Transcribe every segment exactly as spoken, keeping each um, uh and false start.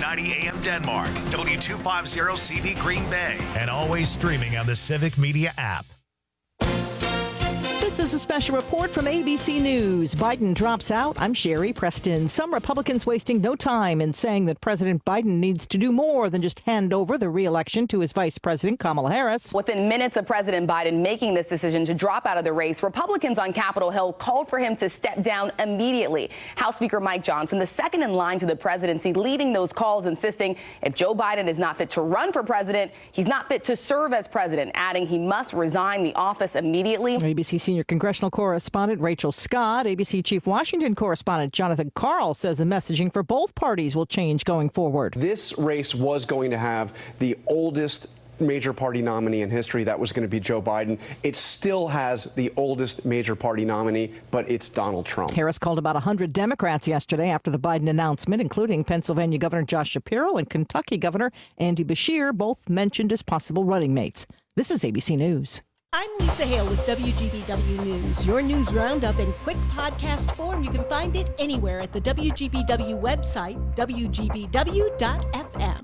ninety A M Denmark, W two fifty C V Green Bay, and always streaming on the Civic Media app. This is a special report from A B C News. Biden drops out. I'm Sherry Preston. Some Republicans wasting no time in saying that President Biden needs to do more than just hand over the re-election to his vice president, Kamala Harris. Within minutes of President Biden making this decision to drop out of the race, Republicans on Capitol Hill called for him to step down immediately. House Speaker Mike Johnson, the second in line to the presidency, leading those calls, insisting if Joe Biden is not fit to run for president, he's not fit to serve as president, adding he must resign the office immediately. A B C senior congressional correspondent Rachel Scott, A B C chief Washington correspondent Jonathan Karl says the messaging for both parties will change going forward. This race was going to have the oldest major party nominee in history. That was going to be Joe Biden. It still has the oldest major party nominee, but it's Donald Trump. Harris called about one hundred Democrats yesterday after the Biden announcement, including Pennsylvania Governor Josh Shapiro and Kentucky Governor Andy Beshear, both mentioned as possible running mates. This is A B C News. I'm Lisa Hale with W G B W News. Your news roundup in quick podcast form. You can find it anywhere at the W G B W website, W G B W dot F M.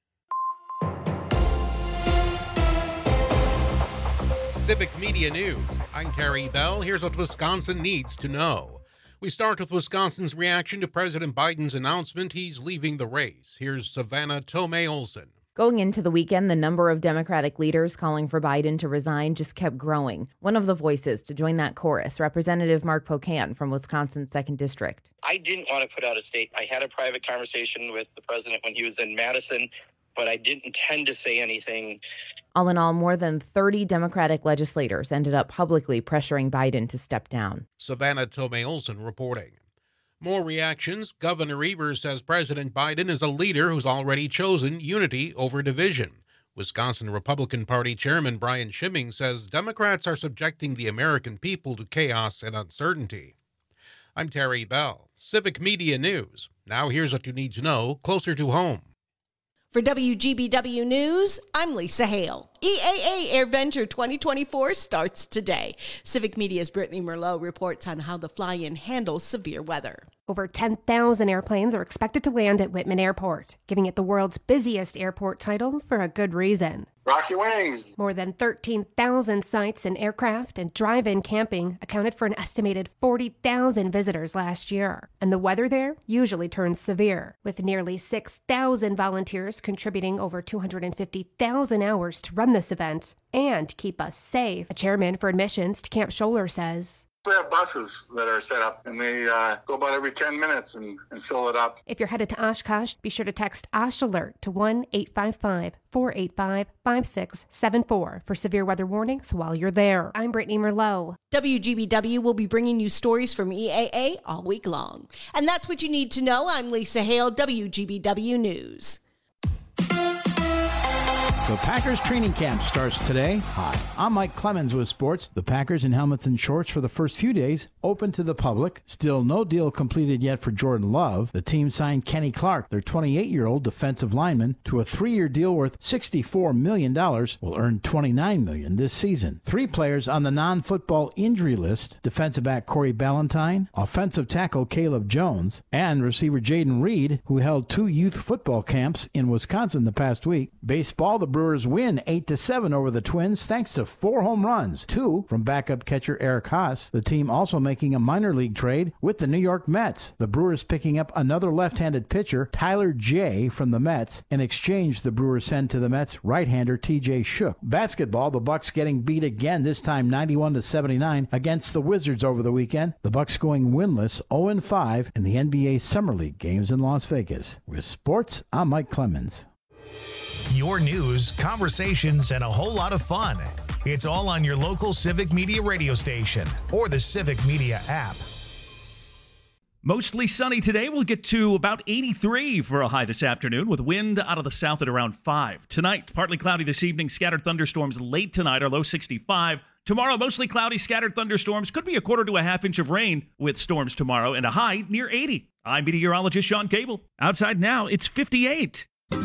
Civic Media News. I'm Terry Bell. Here's what Wisconsin needs to know. We start with Wisconsin's reaction to President Biden's announcement he's leaving the race. Here's Savannah Tomei-Olson. Going into the weekend, the number of Democratic leaders calling for Biden to resign just kept growing. One of the voices to join that chorus, Representative Mark Pocan from Wisconsin's second District. I didn't want to put out a statement. I had a private conversation with the president when he was in Madison, but I didn't intend to say anything. All in all, more than thirty Democratic legislators ended up publicly pressuring Biden to step down. Savannah Tomei-Olson reporting. More reactions. Governor Evers says President Biden is a leader who's already chosen unity over division. Wisconsin Republican Party Chairman Brian Schimming says Democrats are subjecting the American people to chaos and uncertainty. I'm Terry Bell, Civic Media News. Now here's what you need to know closer to home. For W G B W News, I'm Lisa Hale. E A A AirVenture twenty twenty-four starts today. Civic Media's Brittany Merlot reports on how the fly-in handles severe weather. Over ten thousand airplanes are expected to land at Whitman Airport, giving it the world's busiest airport title for a good reason. Rock your wings. More than thirteen thousand sites and aircraft and drive-in camping accounted for an estimated forty thousand visitors last year. And the weather there usually turns severe, with nearly six thousand volunteers contributing over two hundred fifty thousand hours to run this event and keep us safe. A chairman for admissions to Camp Scholler says, We have buses that are set up, and they uh, go about every ten minutes and, and fill it up. If you're headed to Oshkosh, be sure to text Osh Alert to one eight five five, four eight five, five six seven four for severe weather warnings while you're there. I'm Brittany Merlot. W G B W will be bringing you stories from E A A all week long. And that's what you need to know. I'm Lisa Hale, W G B W News. The Packers training camp starts today. Hi, I'm Mike Clemens with sports. The Packers in helmets and shorts for the first few days, open to the public. Still no deal completed yet for Jordan Love. The team signed Kenny Clark, their twenty-eight-year-old defensive lineman, to a three-year deal worth sixty-four million dollars. Will earn twenty-nine million dollars this season. Three players on the non-football injury list: defensive back Corey Ballantyne, offensive tackle Caleb Jones, and receiver Jaden Reed, who held two youth football camps in Wisconsin the past week. Baseball, the Brewers win eight to seven over the Twins thanks to four home runs, two from backup catcher Eric Haas. The team also making a minor league trade with the New York Mets. The Brewers picking up another left-handed pitcher, Tyler Jay, from the Mets. In exchange, the Brewers send to the Mets right-hander T J Shook. Basketball, the Bucks getting beat again, this time ninety-one to seventy-nine against the Wizards over the weekend. The Bucks going winless oh and five in the N B A Summer League games in Las Vegas. With sports, I'm Mike Clemens. Your news, conversations, and a whole lot of fun. It's all on your local Civic Media radio station or the Civic Media app. Mostly sunny today. We'll get to about eighty-three for a high this afternoon with wind out of the south at around five. Tonight, partly cloudy this evening. Scattered thunderstorms late tonight, our low sixty-five. Tomorrow, mostly cloudy, scattered thunderstorms. Could be a quarter to a half inch of rain with storms tomorrow and a high near eighty. I'm meteorologist Sean Cable. Outside now, it's fifty-eight.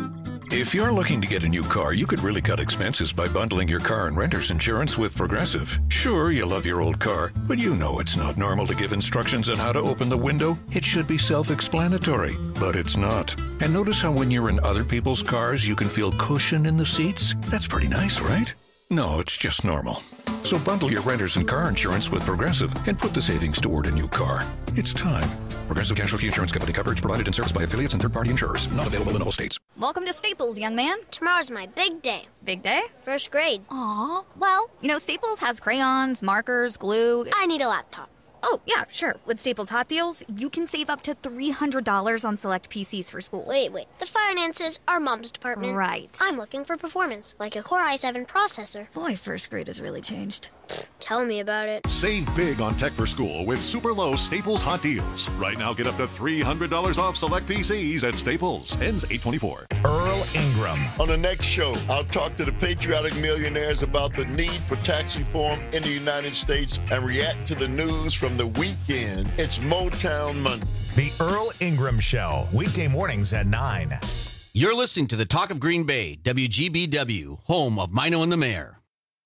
If you're looking to get a new car, you could really cut expenses by bundling your car and renter's insurance with Progressive. Sure, you love your old car, but you know it's not normal to give instructions on how to open the window. It should be self-explanatory, but it's not. And notice how when you're in other people's cars, you can feel cushion in the seats? That's pretty nice, right? No, it's just normal. So bundle your renter's and car insurance with Progressive and put the savings toward a new car. It's time. Progressive Casualty Insurance Company. Coverage provided and serviced by affiliates and third-party insurers. Not available in all states. Welcome to Staples, young man. Tomorrow's my big day. Big day? First grade. Aw. Well, you know, Staples has crayons, markers, glue. I need a laptop. Oh, yeah, sure. With Staples Hot Deals, you can save up to three hundred dollars on select P Cs for school. Wait, wait. The finances are Mom's department. Right. I'm looking for performance, like a Core i seven processor. Boy, first grade has really changed. Tell me about it. Save big on tech for school with super low Staples Hot Deals. Right now, get up to three hundred dollars off select P Cs at Staples. Ends eight twenty-four. Earl Ingram. On the next show, I'll talk to the patriotic millionaires about the need for tax reform in the United States and react to the news from the weekend. It's Motown Monday. The Earl Ingram Show, weekday mornings at nine. You're listening to the Talk of Green Bay, W G B W, home of Mino and the Mayor.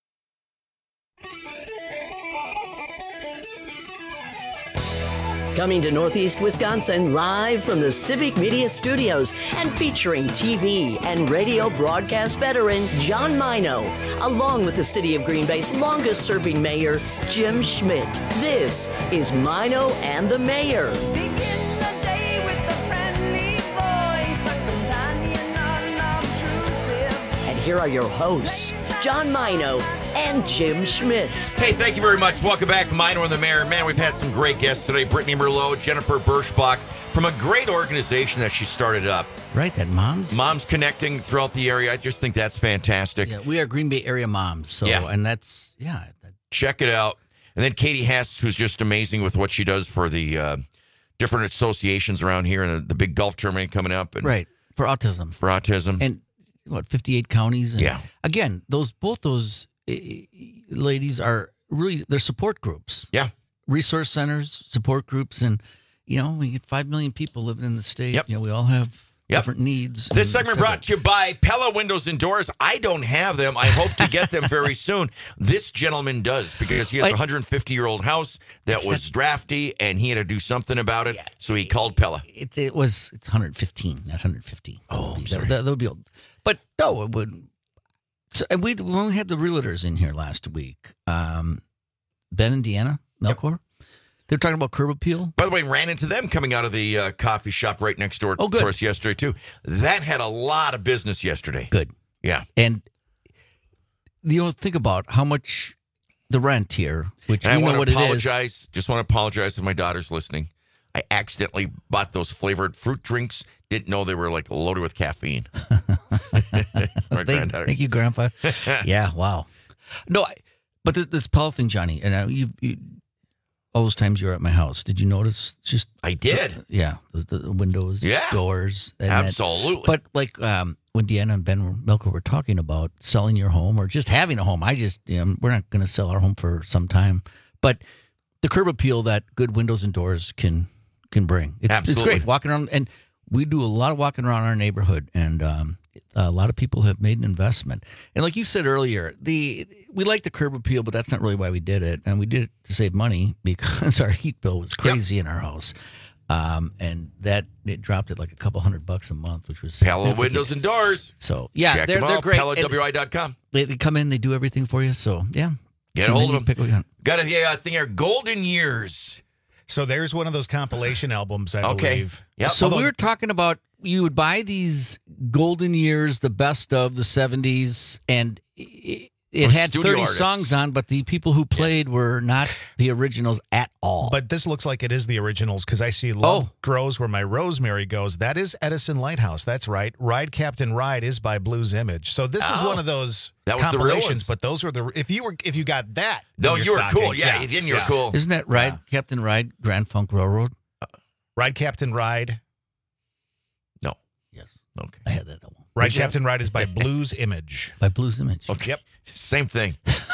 Coming to Northeast Wisconsin live from the Civic Media Studios and featuring T V and radio broadcast veteran John Mino, along with the City of Green Bay's longest-serving mayor, Jim Schmidt. This is Mino and the Mayor. Begin the day with a friendly voice, a companion unobtrusive. And here are your hosts, John Mino and Jim Schmidt. Hey, thank you very much. Welcome back to Mino and the Mayor. Man, we've had some great guests today. Brittany Merlot, Jennifer Birschbach, from a great organization that she started up. Right, that Moms? Moms connecting throughout the area. I just think that's fantastic. Yeah, we are Green Bay area moms. So, yeah. And that's, yeah. That... Check it out. And then Katie Hess, who's just amazing with what she does for the uh, different associations around here, and the, the big golf tournament coming up. And right, for autism. For autism. And what, fifty-eight counties? And yeah. Again, those both those uh, ladies are really, they're support groups. Yeah. Resource centers, support groups. And, you know, we get five million people living in the state. Yep. You know, we all have yep. different needs. This segment brought to you by Pella Windows and Doors. I don't have them. I hope to get them very soon. This gentleman does, because he has a one hundred fifty-year-old house that was that, drafty, and he had to do something about it, yeah, so he called Pella. It, it was, it's one hundred fifteen, not one hundred fifty. Oh, that, sorry. That, that would be old. But no, it would. So we when we had the realtors in here last week, um, Ben and Deanna Melchor, yep. They were talking about curb appeal. By the way, ran into them coming out of the uh, coffee shop right next door oh, good. to us yesterday too. That had a lot of business yesterday. Good, yeah. And you know, think about how much the rent here, which and you I know want to what apologize. It is. Just want to apologize if my daughter's listening. I accidentally bought those flavored fruit drinks. Didn't know they were like loaded with caffeine. My thank, thank you, Grandpa. Yeah, wow. No, I, but this, this Pella thing, Johnny, and I, you, you, all those times you were at my house, did you notice? Just I did. The, yeah, the, the windows, yeah. doors, and absolutely. That, but like um, when Deanna and Ben Melchor were talking about selling your home or just having a home, I just, you know, we're not going to sell our home for some time, but the curb appeal that good windows and doors can. can bring. It's, Absolutely. It's great walking around, and we do a lot of walking around our neighborhood, and um, a lot of people have made an investment. And like you said earlier, the we like the curb appeal, but that's not really why we did it. And we did it to save money because our heat bill was crazy yep. in our house. Um, and that it dropped it like a couple hundred bucks a month, which was Pella Windows and Doors. So yeah, Check they're them they're out, great. Pella W I dot com. They, they come in, they do everything for you. So yeah, get a hold of them. Pick, Got a yeah, thing here, Golden Years. So there's one of those compilation albums, I okay. believe. Yep. So Although, we were talking about you would buy these golden years, the best of the seventies, and it, it had thirty artists. songs on, but the people who played yes. were not the originals at all. But this looks like it is the originals because I see Love oh. Grows Where My Rosemary Goes. That is Edison Lighthouse. That's right. Ride Captain Ride is by Blues Image. So this oh. is one of those that was compilations, the real ones. but those were the if you were if you got that. No, you were stocking, cool. Yeah, yeah. then you're yeah. cool. Isn't that Ride yeah. Captain Ride Grand Funk Railroad? Uh, Ride Captain Ride. No. Yes. Okay. I had that one. Ride Captain Ride is by Blues Image. By Blues Image. Okay. Yep. Same thing.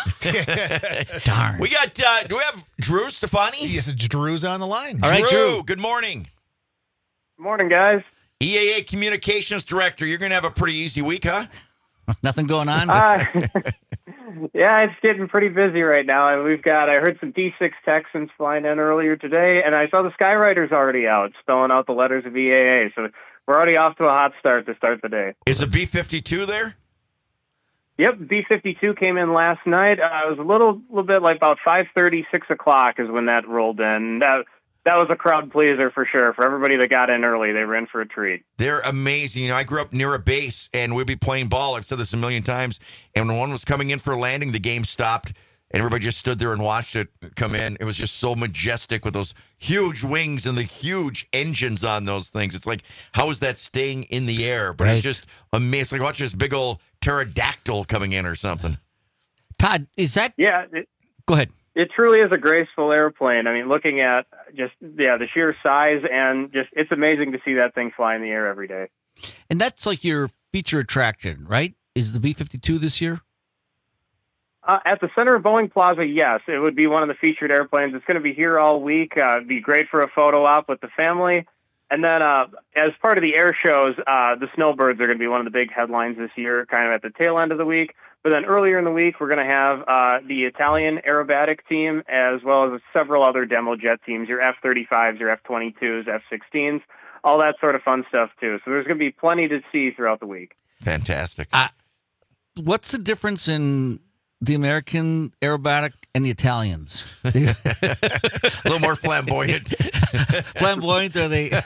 Darn. We got, uh, do we have Drew Stefani? Yes, Drew's on the line. All right, Drew. Drew, good morning. Good morning, guys. E A A Communications Director, you're going to have a pretty easy week, huh? Nothing going on? Uh, yeah, it's getting pretty busy right now. And we've got, I heard some D six Texans flying in earlier today, and I saw the Skywriters already out, spelling out the letters of E A A. So we're already off to a hot start to start the day. Is the B fifty-two there? Yep, B fifty-two came in last night. Uh, it was a little little bit like about five thirty, six o'clock is when that rolled in. That, that was a crowd pleaser for sure. For everybody that got in early, they were in for a treat. They're amazing. You know, I grew up near a base, and we'd be playing ball. I've said this a million times. And when one was coming in for a landing, the game stopped, and everybody just stood there and watched it come in. It was just so majestic with those huge wings and the huge engines on those things. It's like, how is that staying in the air? But Right. it's just amazing. It's like watching this big old pterodactyl coming in or something. Todd, is that? Yeah. It, Go ahead. It truly is a graceful airplane. I mean, looking at just, yeah, the sheer size and just, it's amazing to see that thing fly in the air every day. And that's like your feature attraction, right? Is the B fifty-two this year? Uh, at the center of Boeing Plaza, yes, it would be one of the featured airplanes. It's going to be here all week. Uh, it'd be great for a photo op with the family. And then uh, as part of the air shows, uh, the Snowbirds are going to be one of the big headlines this year, kind of at the tail end of the week. But then earlier in the week, we're going to have uh, the Italian aerobatic team, as well as several other demo jet teams, your F thirty-fives, your F twenty-twos, F sixteens, all that sort of fun stuff, too. So there's going to be plenty to see throughout the week. Fantastic. Uh, what's the difference in the American aerobatic and the Italians? A little more flamboyant. Flamboyant, are they?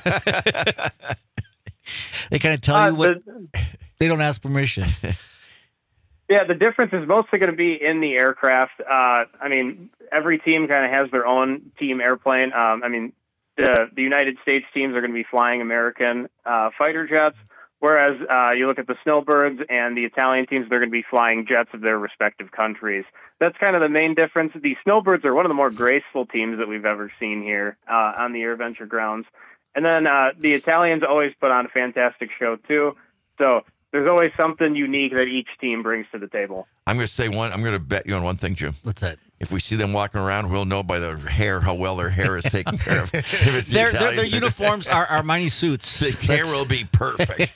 They kind of tell Uh, you what. the- They don't ask permission. Yeah, the difference is mostly going to be in the aircraft. Uh, I mean, every team kind of has their own team airplane. Um, I mean, the, the United States teams are going to be flying American uh, fighter jets, whereas uh, you look at the Snowbirds and the Italian teams, they're going to be flying jets of their respective countries. That's kind of the main difference. The Snowbirds are one of the more graceful teams that we've ever seen here uh, on the AirVenture grounds. And then uh, the Italians always put on a fantastic show, too. So there's always something unique that each team brings to the table. I'm going to say one. I'm going to bet you on one thing, Jim. What's that? If we see them walking around, we'll know by their hair how well their hair is taken care of. If it's the Their, their, their Italians. uniforms are Armani suits. The hair That's- will be perfect.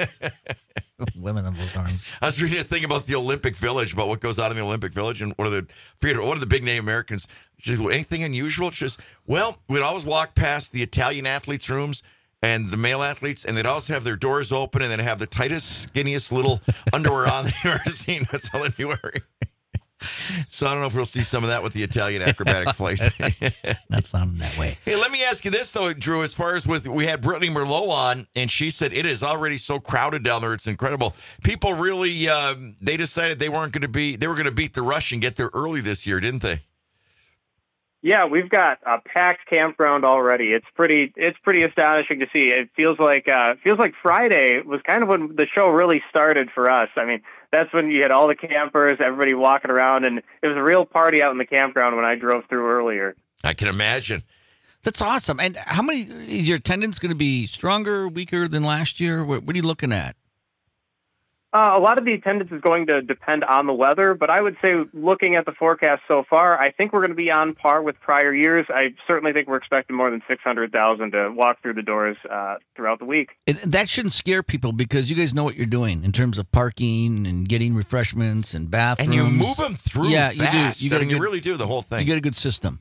Women of both arms. I was reading a thing about the Olympic Village, about what goes on in the Olympic Village, and one of the forget, one of the big name Americans. She says, anything unusual? She says, well, we'd always walk past the Italian athletes' rooms and the male athletes, and they'd always have their doors open and then have the tightest, skinniest little underwear on they've ever seen. That's all they'd be wearing. So I don't know if we'll see some of that with the Italian acrobatic flight. Not sounding that way. Hey, let me ask you this, though, Drew. As far as with, we had Brittany Merlot on, and she said it is already so crowded down there. It's incredible. People really, um, they decided they weren't going to be, they were going to beat the rush and get there early this year, didn't they? Yeah, we've got a packed campground already. It's pretty, it's pretty astonishing to see. It feels like, uh, feels like Friday was kind of when the show really started for us. I mean, that's when you had all the campers, everybody walking around, and it was a real party out in the campground when I drove through earlier. I can imagine. That's awesome. And how many, is your attendance going to be stronger, weaker than last year? What, what are you looking at? Uh, a lot of the attendance is going to depend on the weather, but I would say looking at the forecast so far, I think we're going to be on par with prior years. I certainly think we're expecting more than six hundred thousand to walk through the doors uh, throughout the week. And that shouldn't scare people because you guys know what you're doing in terms of parking and getting refreshments and bathrooms. And you move them through yeah, fast. You do. You, I mean, a good, you really do the whole thing. You get a good system.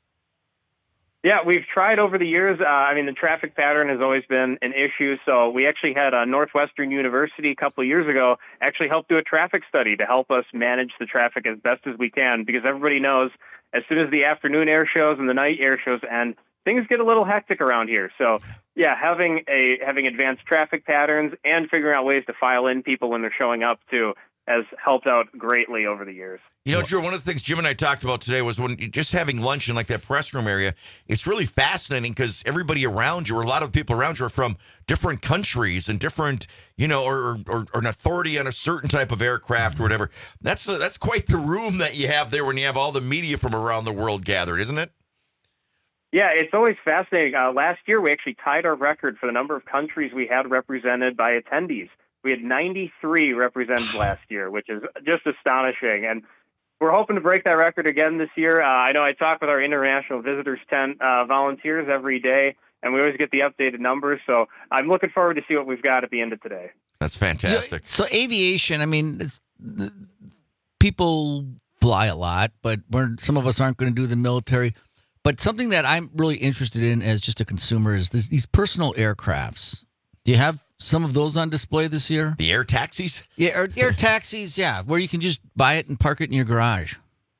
Yeah, we've tried over the years. Uh, I mean, the traffic pattern has always been an issue. So we actually had uh, Northwestern University a couple of years ago actually help do a traffic study to help us manage the traffic as best as we can, because everybody knows as soon as the afternoon air shows and the night air shows end, things get a little hectic around here. So yeah, having a having advanced traffic patterns and figuring out ways to file in people when they're showing up too has helped out greatly over the years. You know, Drew, one of the things Jim and I talked about today was when you just having lunch in like that press room area, it's really fascinating because everybody around you, or a lot of the people around you, are from different countries and different, you know, or or, or an authority on a certain type of aircraft or whatever. That's uh, that's quite the room that you have there when you have all the media from around the world gathered, isn't it? Yeah, it's always fascinating. Uh, last year, we actually tied our record for the number of countries we had represented by attendees. We had ninety-three represented last year, which is just astonishing. And we're hoping to break that record again this year. Uh, I know I talk with our international visitors tent uh, volunteers every day, and we always get the updated numbers. So I'm looking forward to see what we've got at the end of today. That's fantastic. So aviation, I mean, it's, the, people fly a lot, but we're, some of us aren't going to do the military. But something that I'm really interested in as just a consumer is this, these personal aircrafts. Do you have some of those on display this year? The air taxis? Yeah, air, air taxis, yeah, where you can just buy it and park it in your garage.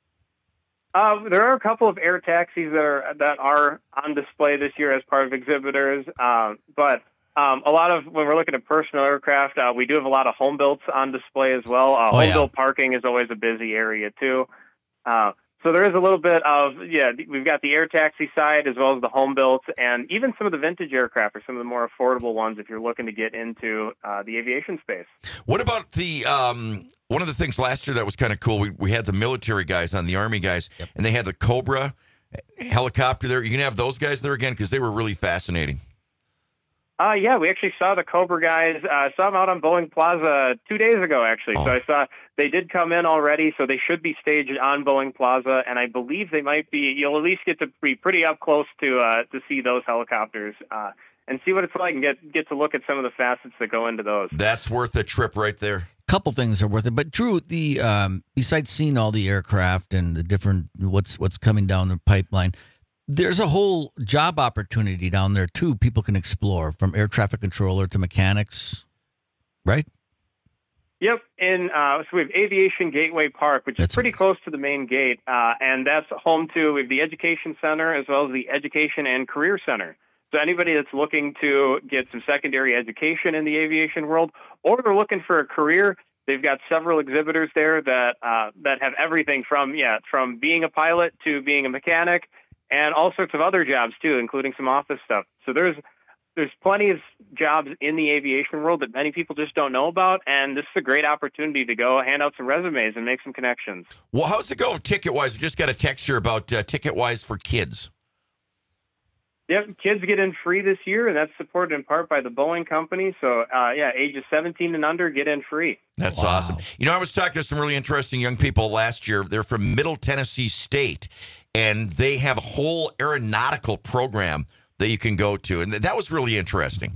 Uh, there are a couple of air taxis that are that are on display this year as part of exhibitors, uh, but um, a lot of when we're looking at personal aircraft, uh, we do have a lot of home builds on display as well. Uh, Oh, home yeah. built parking is always a busy area too. Uh, so there is a little bit of yeah, we've got the air taxi side as well as the home built, and even some of the vintage aircraft are some of the more affordable ones if you're looking to get into uh, the aviation space. What about the um, one of the things last year that was kind of cool? We we had the military guys on, the Army guys, and they had the Cobra helicopter there. You can have those guys there again because they were really fascinating. Uh, yeah, we actually saw the Cobra guys. Uh, saw them out on Boeing Plaza two days ago, actually. Oh. So I saw they did come in already, so they should be staged on Boeing Plaza, and I believe they might be. You'll at least get to be pretty up close to uh, to see those helicopters uh, and see what it's like, and get get to look at some of the facets that go into those. That's worth a trip right there. Couple things are worth it, but Drew, the um, besides seeing all the aircraft and the different what's what's coming down the pipeline, there's a whole job opportunity down there too. People can explore from air traffic controller to mechanics, right? Yep, in uh, so we have Aviation Gateway Park, which is pretty close to the main gate, uh, and that's home to we have the Education Center as well as the Education and Career Center. So anybody that's looking to get some secondary education in the aviation world, or they're looking for a career, they've got several exhibitors there that uh, that have everything from yeah from being a pilot to being a mechanic, and all sorts of other jobs too, including some office stuff. So there's there's plenty of jobs in the aviation world that many people just don't know about, and this is a great opportunity to go hand out some resumes and make some connections. Well, how's it go ticket-wise? We just got a text here about uh, ticket-wise for kids. Yep, kids get in free this year, and that's supported in part by the Boeing Company. So, uh, yeah, ages seventeen and under get in free. That's awesome. You know, I was talking to some really interesting young people last year. They're from Middle Tennessee State, and they have a whole aeronautical program that you can go to, and that was really interesting.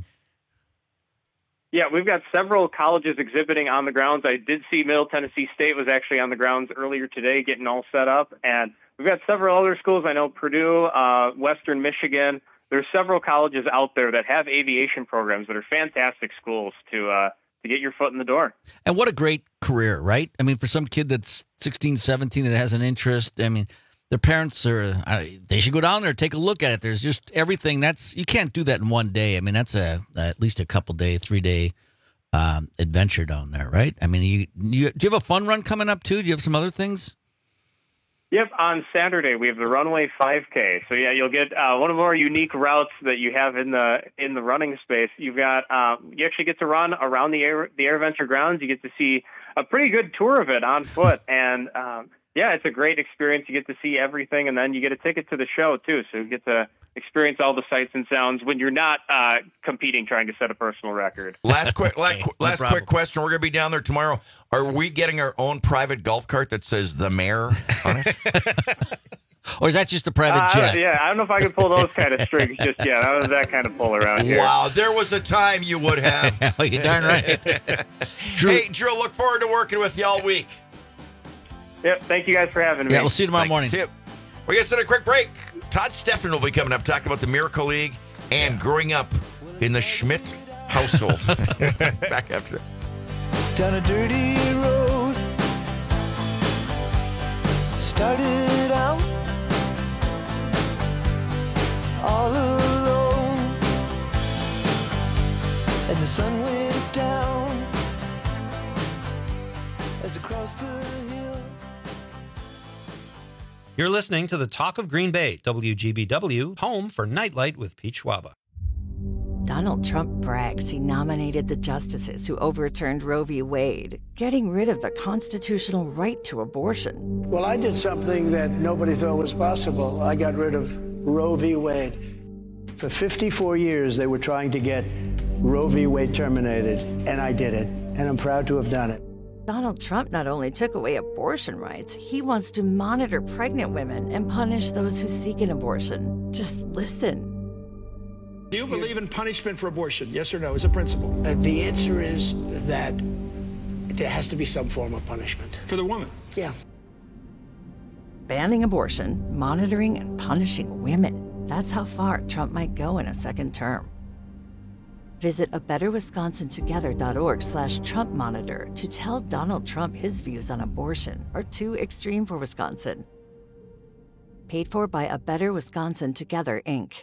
Yeah, we've got several colleges exhibiting on the grounds. I did see Middle Tennessee State was actually on the grounds earlier today getting all set up, and we've got several other schools. I know Purdue, uh, Western Michigan. There's several colleges out there that have aviation programs that are fantastic schools to uh, to get your foot in the door. And what a great career, right? I mean, for some kid that's sixteen, seventeen that has an interest, I mean, their parents are, I, they should go down there and take a look at it. There's just everything that's, you can't do that in one day. I mean, that's a at least a couple day, three day um, adventure down there, right? I mean, you, you do you have a fun run coming up too? Do you have some other things? Yep, on Saturday we have the Runway five K. So yeah, you'll get uh, one of the more unique routes that you have in the in the running space. You've got um, you actually get to run around the Air the AirVenture grounds. You get to see a pretty good tour of it on foot, and um, yeah, it's a great experience. You get to see everything, and then you get a ticket to the show too, so you get to experience all the sights and sounds when you're not uh, competing, trying to set a personal record. Last quick, last, no last problem. quick question. We're going to be down there tomorrow. Are we getting our own private golf cart that says the mayor on it? Or is that just a private Uh, jet? yeah, I don't know if I can pull those kind of strings just yet. I don't have that kind of pull around here. Wow, there was a time you would have. Oh, you're darn right. Drew, Hey, Drew, look forward to working with you all week. Yep, thank you guys for having me. yeah, we'll see you tomorrow Thank- morning. See you. We're going to send a quick break. Todd Stefan will be coming up talking about the Miracle League and growing up in the Schmidt household. Back after this. Down a dirty road, started out all alone, and the sun went down as across the hill. You're listening to the Talk of Green Bay, W G B W, home for Nightlight with Pete Schwaba. Donald Trump brags he nominated the justices who overturned Roe v. Wade, getting rid of the constitutional right to abortion. Well, I did something that nobody thought was possible. I got rid of Roe v. Wade. For fifty-four years, they were trying to get Roe v. Wade terminated, and I did it, and I'm proud to have done it. Donald Trump not only took away abortion rights, he wants to monitor pregnant women and punish those who seek an abortion. Just listen. Do you believe in punishment for abortion? Yes or no, as a principle? Uh, the answer is that there has to be some form of punishment. For the woman? Yeah. Banning abortion, monitoring and punishing women. That's how far Trump might go in a second term. Visit a better wisconsin together dot org slash Trump monitor to tell Donald Trump his views on abortion are too extreme for Wisconsin. Paid for by A Better Wisconsin Together, Incorporated.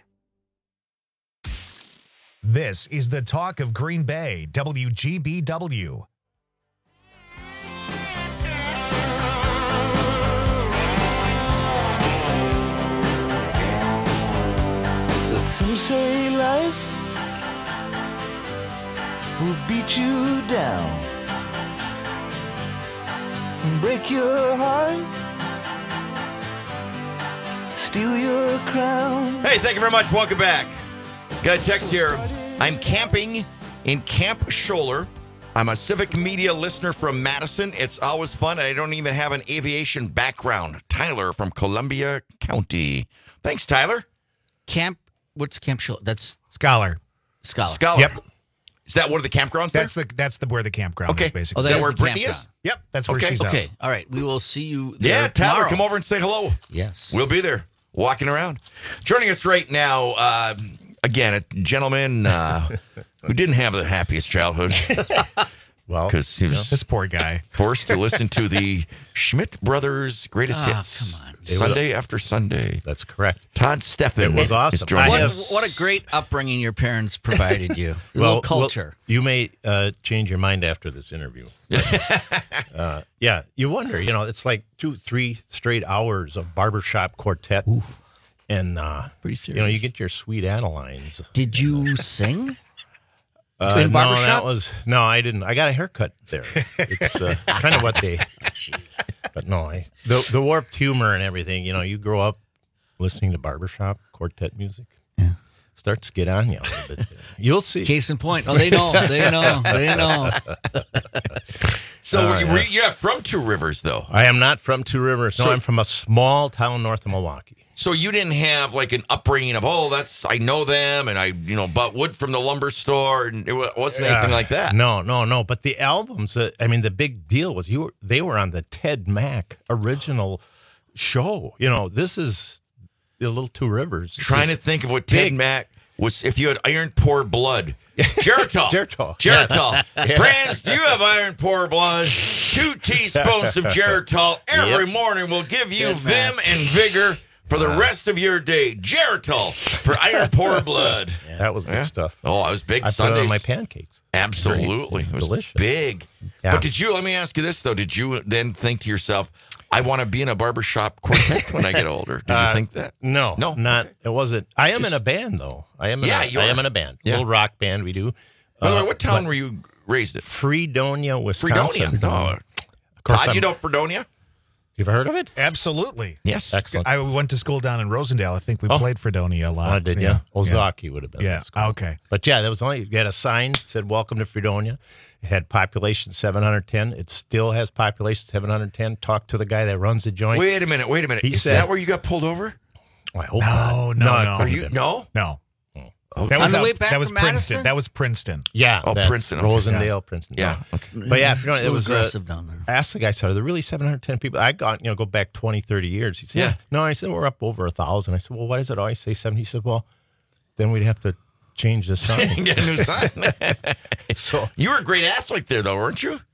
This is the Talk of Green Bay, W G B W. Some say life will beat you down, break your heart, steal your crown. Hey, thank you very much. Welcome back. Got a text here. I'm camping in Camp Scholler. I'm a Civic Media listener from Madison. It's always fun, and I don't even have an aviation background. Tyler from Columbia County. Thanks, Tyler. Camp, what's Camp Scholler? That's Scholar. Scholar. Scholar. Yep. Is that one of the campgrounds That's there? the that's the where the campground Okay. is basically. Oh, that Is that is where the Brittany is? campground. Yep, that's where Okay. she's at. Okay, all right. We will see you there Yeah, Tyler, tomorrow. come over and say hello. Yes. We'll be there, walking around. Joining us right now, uh, again, a gentleman uh, who didn't have the happiest childhood. Well, because he you know, was this poor guy forced to listen to the Schmidt Brothers Greatest Ah, Hits come on. Sunday after Sunday. That's correct. Todd Steffen. It was awesome. is joining What, us. what a great upbringing your parents provided you. A Well, little culture. well, you may uh, change your mind after this interview. uh, yeah, you wonder. You know, it's like two, three straight hours of barbershop quartet, and uh, Pretty you know, you serious. get your sweet Analines. Did you sing? Uh, In no, barbershop? that was no, I didn't. I got a haircut there. It's uh, kind of what they. But no, I the the warped humor and everything. You know, you grow up listening to barbershop quartet music. Yeah. Starts to get on you a little bit. You'll see. Case in point. Oh, they know. They know. They know. So Uh, were you, yeah. were you- you're not from Two Rivers, though. I am not from Two Rivers. No, So- I'm from a small town north of Milwaukee. So you didn't have like an upbringing of, oh, that's I know them, and I you know bought wood from the lumber store, and it wa- wasn't anything like that. No, no, no. But the albums, uh, I mean, the big deal was you were, they were on the Ted Mack original show. You know, this is a little Two Rivers. This Trying is to think of what Ted big. Mack was if you had iron poor blood. Geritol. Geritol. Geritol. Yes. Friends, do you have iron poor blood? Two teaspoons of Geritol every Yep. morning will give you Ted vim Mack. and vigor for the Wow. rest of your day. Geritol for iron poor blood. That was good Yeah. stuff. Oh, I was big I put it Sundays. on my pancakes. Absolutely. It's It was delicious. big. Yeah. But did you, let me ask you this, though. Did you then think to yourself, I want to be in a barbershop quartet when I get older? Did you Uh, think that? No, No? not. It wasn't. I am in a band though. I am. In Yeah, a, you I are. am in a band. Yeah. Little rock band we do. By the way, Uh, what town but were you raised in? Fredonia, Wisconsin. Fredonia. No. Of course, Todd, I'm- you know Fredonia? You've heard of it? Absolutely. Yes. Excellent. I went to school down in Rosendale. I think we Oh. played Fredonia a lot. Oh, did you? Yeah. Ozaki would have been. Yeah. the school. Okay. But yeah, that was only, you had a sign that said, welcome to Fredonia. It had population seven hundred ten. It still has population seven hundred ten. Talk to the guy that runs the joint. Wait a minute. Wait a minute. He Is said- that where you got pulled over? Oh, I hope No, not. no, it no. couldn't Are have you? been. No? No. Okay. That was On the out- way back that was from Princeton. Madison? That was Princeton. Yeah. Oh, that's Princeton, okay. Rosendale, Princeton. Yeah. No. But yeah, Fredonia, A it little was uh, aggressive down there. I asked the guy, so are there really seven hundred ten people? I got, you know, go back twenty, thirty years. He said, Yeah. yeah. No, I said, we're up over a thousand. I said, well, why does it always say seven? He said, well, then we'd have to change the sign. Get a new sign. So, You were a great athlete there, though, weren't you?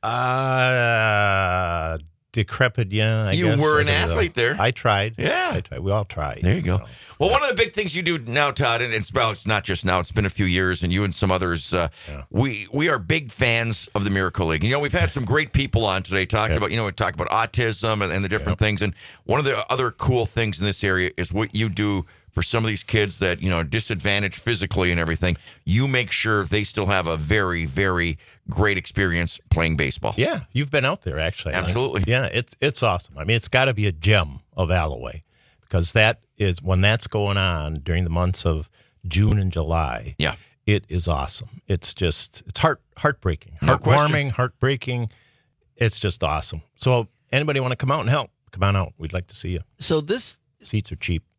uh, decrepit, yeah. I You guess, were as an I was, uh, athlete there. I tried. Yeah. I tried. We all tried. There you go. know. Well, one of the big things you do now, Todd, and it's, well, it's not just now, it's been a few years, and you and some others, uh, Yeah. we we are big fans of the Miracle League. You know, we've had some great people on today talking Yep. about, you know, we talk about autism and, and the different things. And one of the other cool things in this area is what you do for some of these kids that, you know, are disadvantaged physically and everything. You make sure they still have a very, very great experience playing baseball. Yeah, you've been out there actually. Absolutely. Yeah, it's it's awesome. I mean, it's got to be a gem of Alloway because that is when that's going on during the months of June and July. Yeah. It is awesome. It's just it's heart heartbreaking, No heartwarming, heartbreaking. It's just awesome. So anybody want to come out and help? Come on out. We'd like to see you. So this Seats are cheap.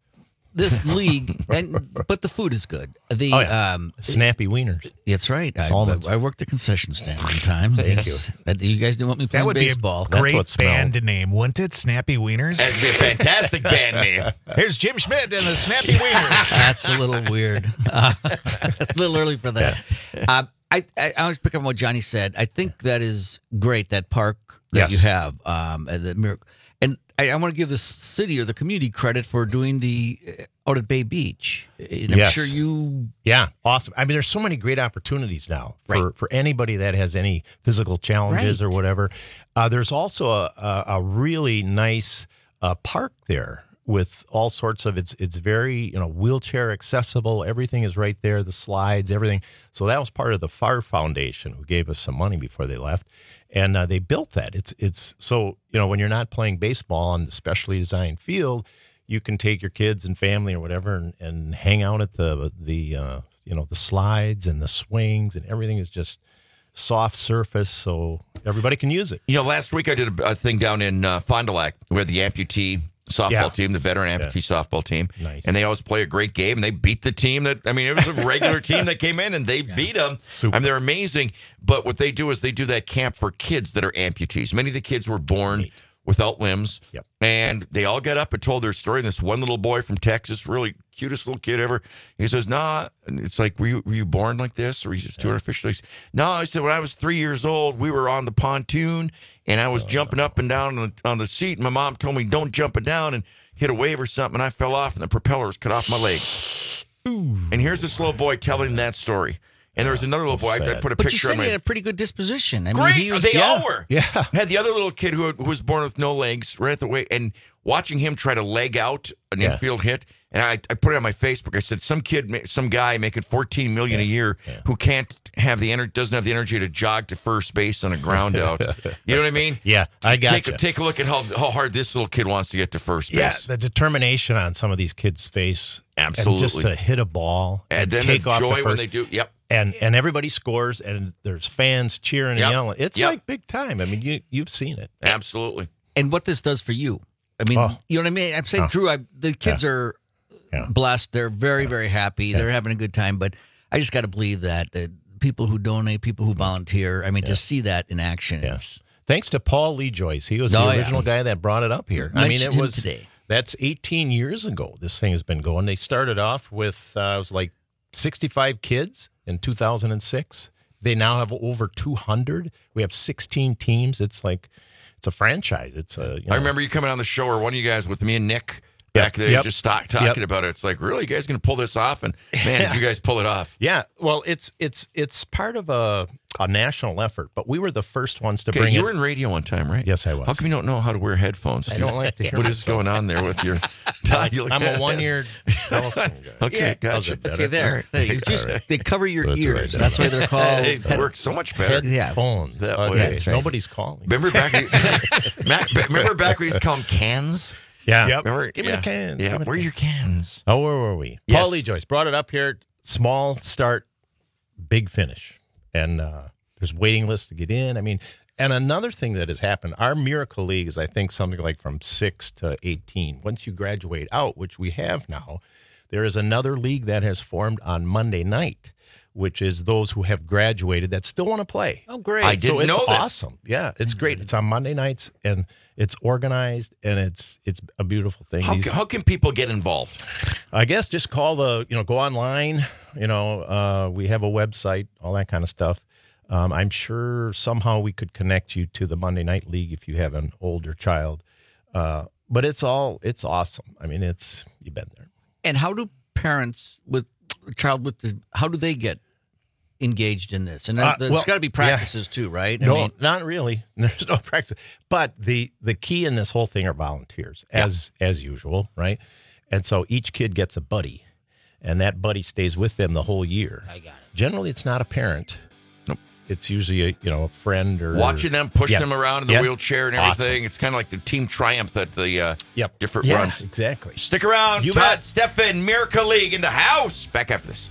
this league, and but the food is good. The Oh, yeah. um, Snappy wieners. That's right. I, Almonds. I worked the concession stand one time. Thank Yes. That- You guys didn't want me That playing would baseball. be a great band name, wouldn't it? Snappy Wieners. That'd be a fantastic band name. Here's Jim Schmidt and the Snappy Wieners. That's a little weird. Uh, it's a little early for that. Uh, I, I I always pick up on what Johnny said. I think that is great, that park that Yes. you have, um, and the miracle. And I, I want to give the city or the community credit for doing the uh, out at Bay Beach. And I'm Yes. sure you. Yeah, awesome. I mean, there's so many great opportunities now for, Right. for anybody that has any physical challenges Right. or whatever. Uh, there's also a, a, a really nice uh, park there with all sorts of it's it's very you know wheelchair accessible. Everything is right there, the slides, everything. So that was part of the F A R Foundation, who gave us some money before they left, and uh, they built that. It's it's so you know when you're not playing baseball on the specially designed field, you can take your kids and family or whatever and, and hang out at the the uh, you know the slides and the swings, and everything is just soft surface, so everybody can use it. You know, last week I did a, a thing down in uh, Fond du Lac. We had the amputee softball Yeah. team, the veteran amputee Yeah. softball team. Nice. And they always play a great game. And they beat the team that, I mean, it was a regular team that came in and they beat them. Super. I mean, they're amazing. But what they do is they do that camp for kids that are amputees. Many of the kids were born Neat. without limbs. Yep. And they all got up and told their story. And this one little boy from Texas, really cutest little kid ever, he says, nah, and it's like, were you, were you born like this? Or he's just too artificial? He's, no, I said, when I was three years old, we were on the pontoon and I was jumping up and down on the, on the seat. And my mom told me, don't jump it down and hit a wave or something. And I fell off and the propeller was cut off my legs. Ooh. And here's this little boy telling that story. And there was another little boy. I, I sad. put a But you picture said on my. he had a pretty good disposition. I mean, Great. he was, they yeah. all were. Yeah. Had the other little kid who, who was born with no legs right at the way, and watching him try to leg out an Yeah. infield hit. And I, I put it on my Facebook. I said, some kid, ma- some guy making fourteen million a year who can't have the energy, doesn't have the energy to jog to first base on a ground out. You know what I mean? Yeah, I got take, a- take a look at how how hard this little kid wants to get to first base. Yeah, the determination on some of these kids' face, Absolutely. and just to hit a ball And and, then take the off joy the when first, they do. Yep. and and everybody scores, and there's fans cheering Yep. and yelling. It's Yep. like big time. I mean, you you've seen it. Absolutely. And what this does for you. I mean, Oh. you know what I mean? I'm saying, Oh. Drew, I, the kids are Yeah. blessed. They're very, very happy. They're having a good time. But I just got to believe that the people who donate, people who volunteer, I mean, to see that in action. Yes. Thanks to Paul Lee Joyce. He was Oh, the yeah. original guy that brought it up here. I mean, Mentioned it him was today. That's eighteen years ago. This thing has been going. They started off with uh, it was like sixty-five kids in two thousand six. They now have over two hundred. We have sixteen teams. It's like it's a franchise. It's a. You know, I remember you coming on the show, or one of you guys with me and Nick back there, Yep. just start talking Yep. about it. It's like, really, you guys going to pull this off? And man, did you guys pull it off? Yeah, well, it's it's it's part of a a national effort, but we were the first ones to Okay, bring you it. were in radio one time, right? Yes, I was. How come you don't know how to wear headphones? I don't like to hear What is going on there with your? I'm a one-ear telephone guy. Okay, Yeah. gotcha. How's it better? Okay, there. there you just, All right. They cover your That's ears. right. That's why they're called. It head- works so much better. Headphones. That Okay. way. That's right. Nobody's calling. Remember back? Matt, remember back when we used to call them cans? Yeah. Remember? Give me yeah. the cans. Yeah. Give me the Where are your cans? Oh, where were we? Yes. Paul Lee Joyce brought it up here. Small start, big finish. And uh, there's waiting lists to get in. I mean, and another thing that has happened, our Miracle League is, I think, something like from six to eighteen. Once you graduate out, which we have now, there is another league that has formed on Monday night, which is those who have graduated that still want to play. Oh, great. I didn't so it's know this. awesome. Yeah, it's great. It's on Monday nights, and it's organized, and it's it's a beautiful thing. How, These- how can people get involved? I guess just call the, you know, go online. You know, uh, we have a website, all that kind of stuff. Um, I'm sure somehow we could connect you to the Monday Night League if you have an older child. Uh, but it's all, it's awesome. I mean, it's, you've been there. And how do parents with a child with the, how do they get engaged in this? And Uh, there's well, got to be practices too, right? I No, mean, not really. There's no practice. But the the key in this whole thing are volunteers, as as usual, right? And so each kid gets a buddy, and that buddy stays with them the whole year. I got it. Generally, it's not a parent. Nope. It's usually a you know a friend or Watching them push Yeah. them around in the Yeah. wheelchair and Awesome. everything. It's kind of like the Team Triumph at the uh, Yep. different Yeah, runs. exactly. Stick around. You Todd bet. Steffen, Miracle League in the house. Back after this.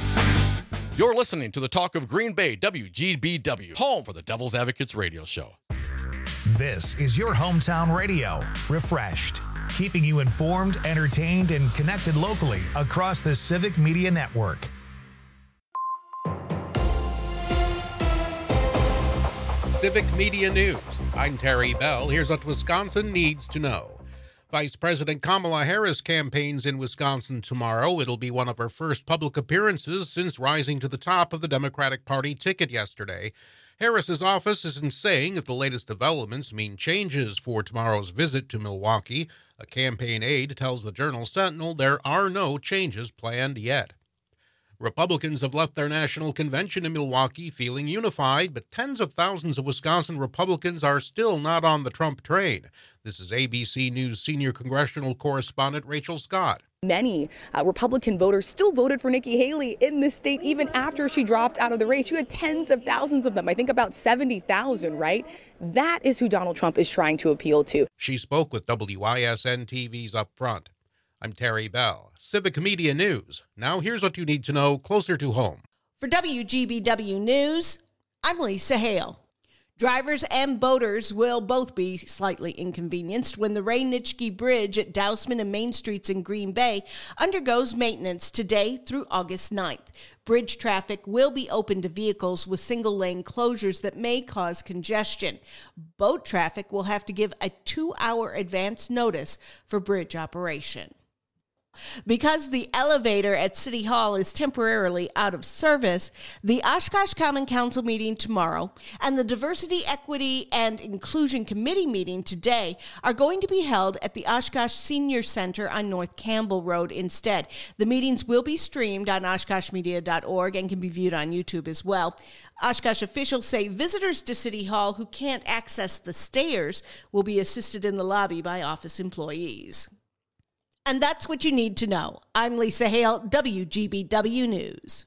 You're listening to the Talk of Green Bay, W G B W, home for the Devil's Advocates radio show. This is your hometown radio, refreshed. keeping you informed, entertained, and connected locally across the Civic Media Network. Civic Media News. I'm Terry Bell. Here's what Wisconsin needs to know. Vice President Kamala Harris campaigns in Wisconsin tomorrow. It'll be one of her first public appearances since rising to the top of the Democratic Party ticket yesterday. Harris's office isn't saying if the latest developments mean changes for tomorrow's visit to Milwaukee. A campaign aide tells the Journal Sentinel there are no changes planned yet. Republicans have left their national convention in Milwaukee feeling unified, but tens of thousands of Wisconsin Republicans are still not on the Trump train. This is A B C News senior congressional correspondent Rachel Scott. Many uh, Republican voters still voted for Nikki Haley in this state even after she dropped out of the race. You had tens of thousands of them, I think about seventy thousand, right? That is who Donald Trump is trying to appeal to. She spoke with W I S N T V's Up Front. I'm Terry Bell, Civic Media News. Now here's what you need to know closer to home. For W G B W News, I'm Lisa Hale. Drivers and boaters will both be slightly inconvenienced when the Ray Nitschke Bridge at Dousman and Main Streets in Green Bay undergoes maintenance today through August ninth. Bridge traffic will be open to vehicles with single-lane closures that may cause congestion. Boat traffic will have to give a two-hour advance notice for bridge operation. Because the elevator at City Hall is temporarily out of service, the Oshkosh Common Council meeting tomorrow and the Diversity, Equity, and Inclusion Committee meeting today are going to be held at the Oshkosh Senior Center on North Campbell Road instead. The meetings will be streamed on oshkosh media dot org and can be viewed on YouTube as well. Oshkosh officials say visitors to City Hall who can't access the stairs will be assisted in the lobby by office employees. And that's what you need to know. I'm Lisa Hale, W G B W News.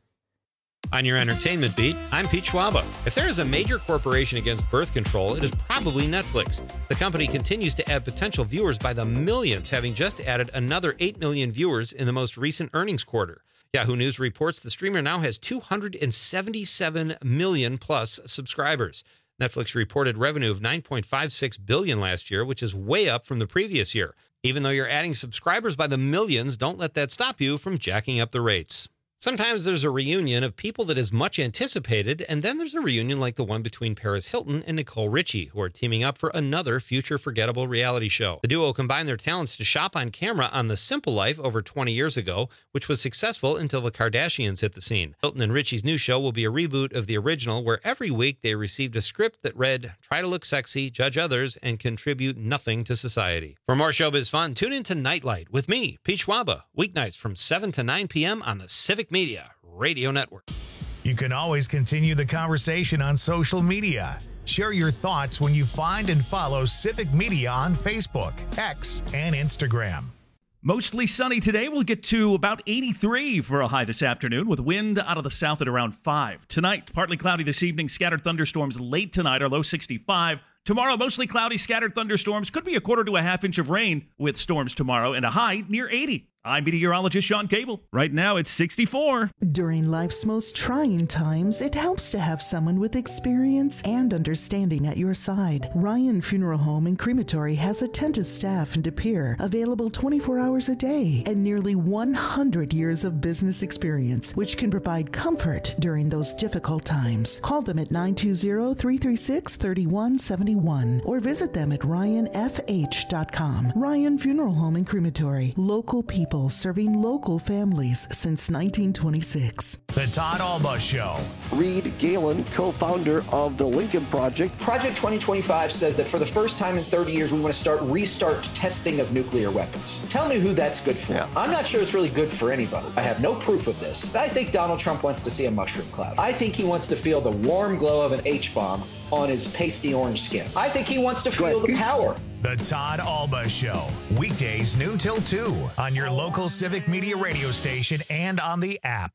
On your entertainment beat, I'm Pete Schwaba. If there is a major corporation against birth control, it is probably Netflix. The company continues to add potential viewers by the millions, having just added another eight million viewers in the most recent earnings quarter. Yahoo News reports the streamer now has two hundred seventy-seven million plus subscribers. Netflix reported revenue of nine point five six billion dollars last year, which is way up from the previous year. Even though you're adding subscribers by the millions, don't let that stop you from jacking up the rates. Sometimes there's a reunion of people that is much anticipated, and then there's a reunion like the one between Paris Hilton and Nicole Richie, who are teaming up for another future forgettable reality show. The duo combined their talents to shop on camera on The Simple Life over twenty years ago, which was successful until the Kardashians hit the scene. Hilton and Richie's new show will be a reboot of the original, where every week they received a script that read, try to look sexy, judge others, and contribute nothing to society. For more showbiz fun, tune in to Nightlight with me, Pete Schwaba, weeknights from seven to nine p.m. on the Civic Media Radio Network. You can always continue the conversation on social media. Share your thoughts when you find and follow Civic Media on Facebook, X, and Instagram. Mostly sunny today. We'll get to about eighty-three for a high this afternoon with wind out of the south at around five. Tonight, partly cloudy this evening. Scattered thunderstorms late tonight. Our low sixty-five. Tomorrow, mostly cloudy, scattered thunderstorms. Could be a quarter to a half inch of rain with storms tomorrow and a high near eighty. I'm meteorologist Sean Cable. Right now, it's sixty-four. During life's most trying times, it helps to have someone with experience and understanding at your side. Ryan Funeral Home and Crematory has attentive staff in De Pere, available twenty-four hours a day, and nearly one hundred years of business experience, which can provide comfort during those difficult times. Call them at nine two zero, three three six, three one seven one or visit them at ryan f h dot com. Ryan Funeral Home and Crematory, local people serving local families since nineteen twenty-six. The Todd Alba Show. Reed Galen, co-founder of the Lincoln Project. Project twenty twenty-five says that for the first time in thirty years, we want to start restart testing of nuclear weapons. Tell me who that's good for. Yeah. I'm not sure it's really good for anybody. I have no proof of this. I think Donald Trump wants to see a mushroom cloud. I think he wants to feel the warm glow of an H-bomb on his pasty orange skin. I think he wants to feel the power. The Todd Alba Show. Weekdays noon till two on your local Civic Media radio station and on the app.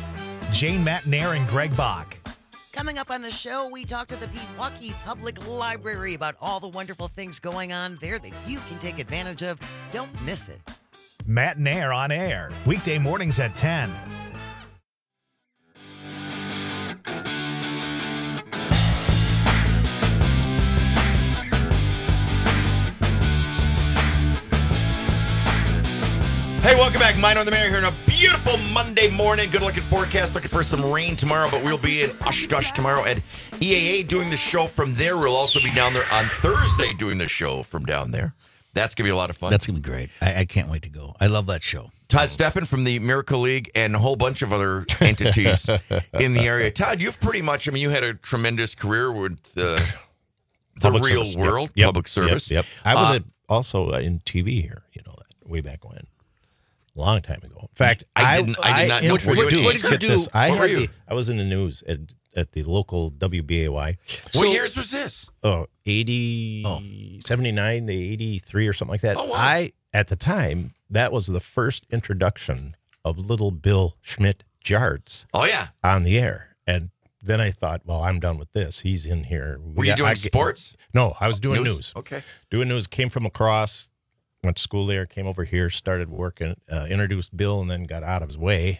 Jane Matnair and Greg Bach. Coming up on the show, we talk to the Pewaukee Public Library about all the wonderful things going on there that you can take advantage of. Don't miss it. Matnair on air. Weekday mornings at ten. Hey, welcome back. Mine on the Mayor here on a beautiful Monday morning. Good looking forecast. Looking for some rain tomorrow, but we'll be in Oshkosh tomorrow at E A A doing the show from there. We'll also be down there on Thursday doing the show from down there. That's going to be a lot of fun. That's going to be great. I, I can't wait to go. I love that show. Todd Steffen from the Miracle League and a whole bunch of other entities in the area. Todd, you've pretty much, I mean, you had a tremendous career with uh, the Public real service. Yep. world, Yep. public service. Yep. yep. I was Uh, at, also in T V here, you know that, way back when. A long time ago. In fact, I didn't- I did not know. What, What- what do, did you get do? this, I What were had you? the, I was in the news at, at the local W B A Y. What years was this? Oh, eighty, seventy-nine to eighty-three or something like that. Oh, wow. I, at the time, that was the first introduction of Little Bill Schmidt Jarts Oh, yeah. on the air. And then I thought, well, I'm done with this. He's in here. Were you Yeah, doing I get- sports? No, I was doing News? news. Okay. Doing news. Came from across, went to school there, came over here, started working, uh, introduced Bill, and then got out of his way.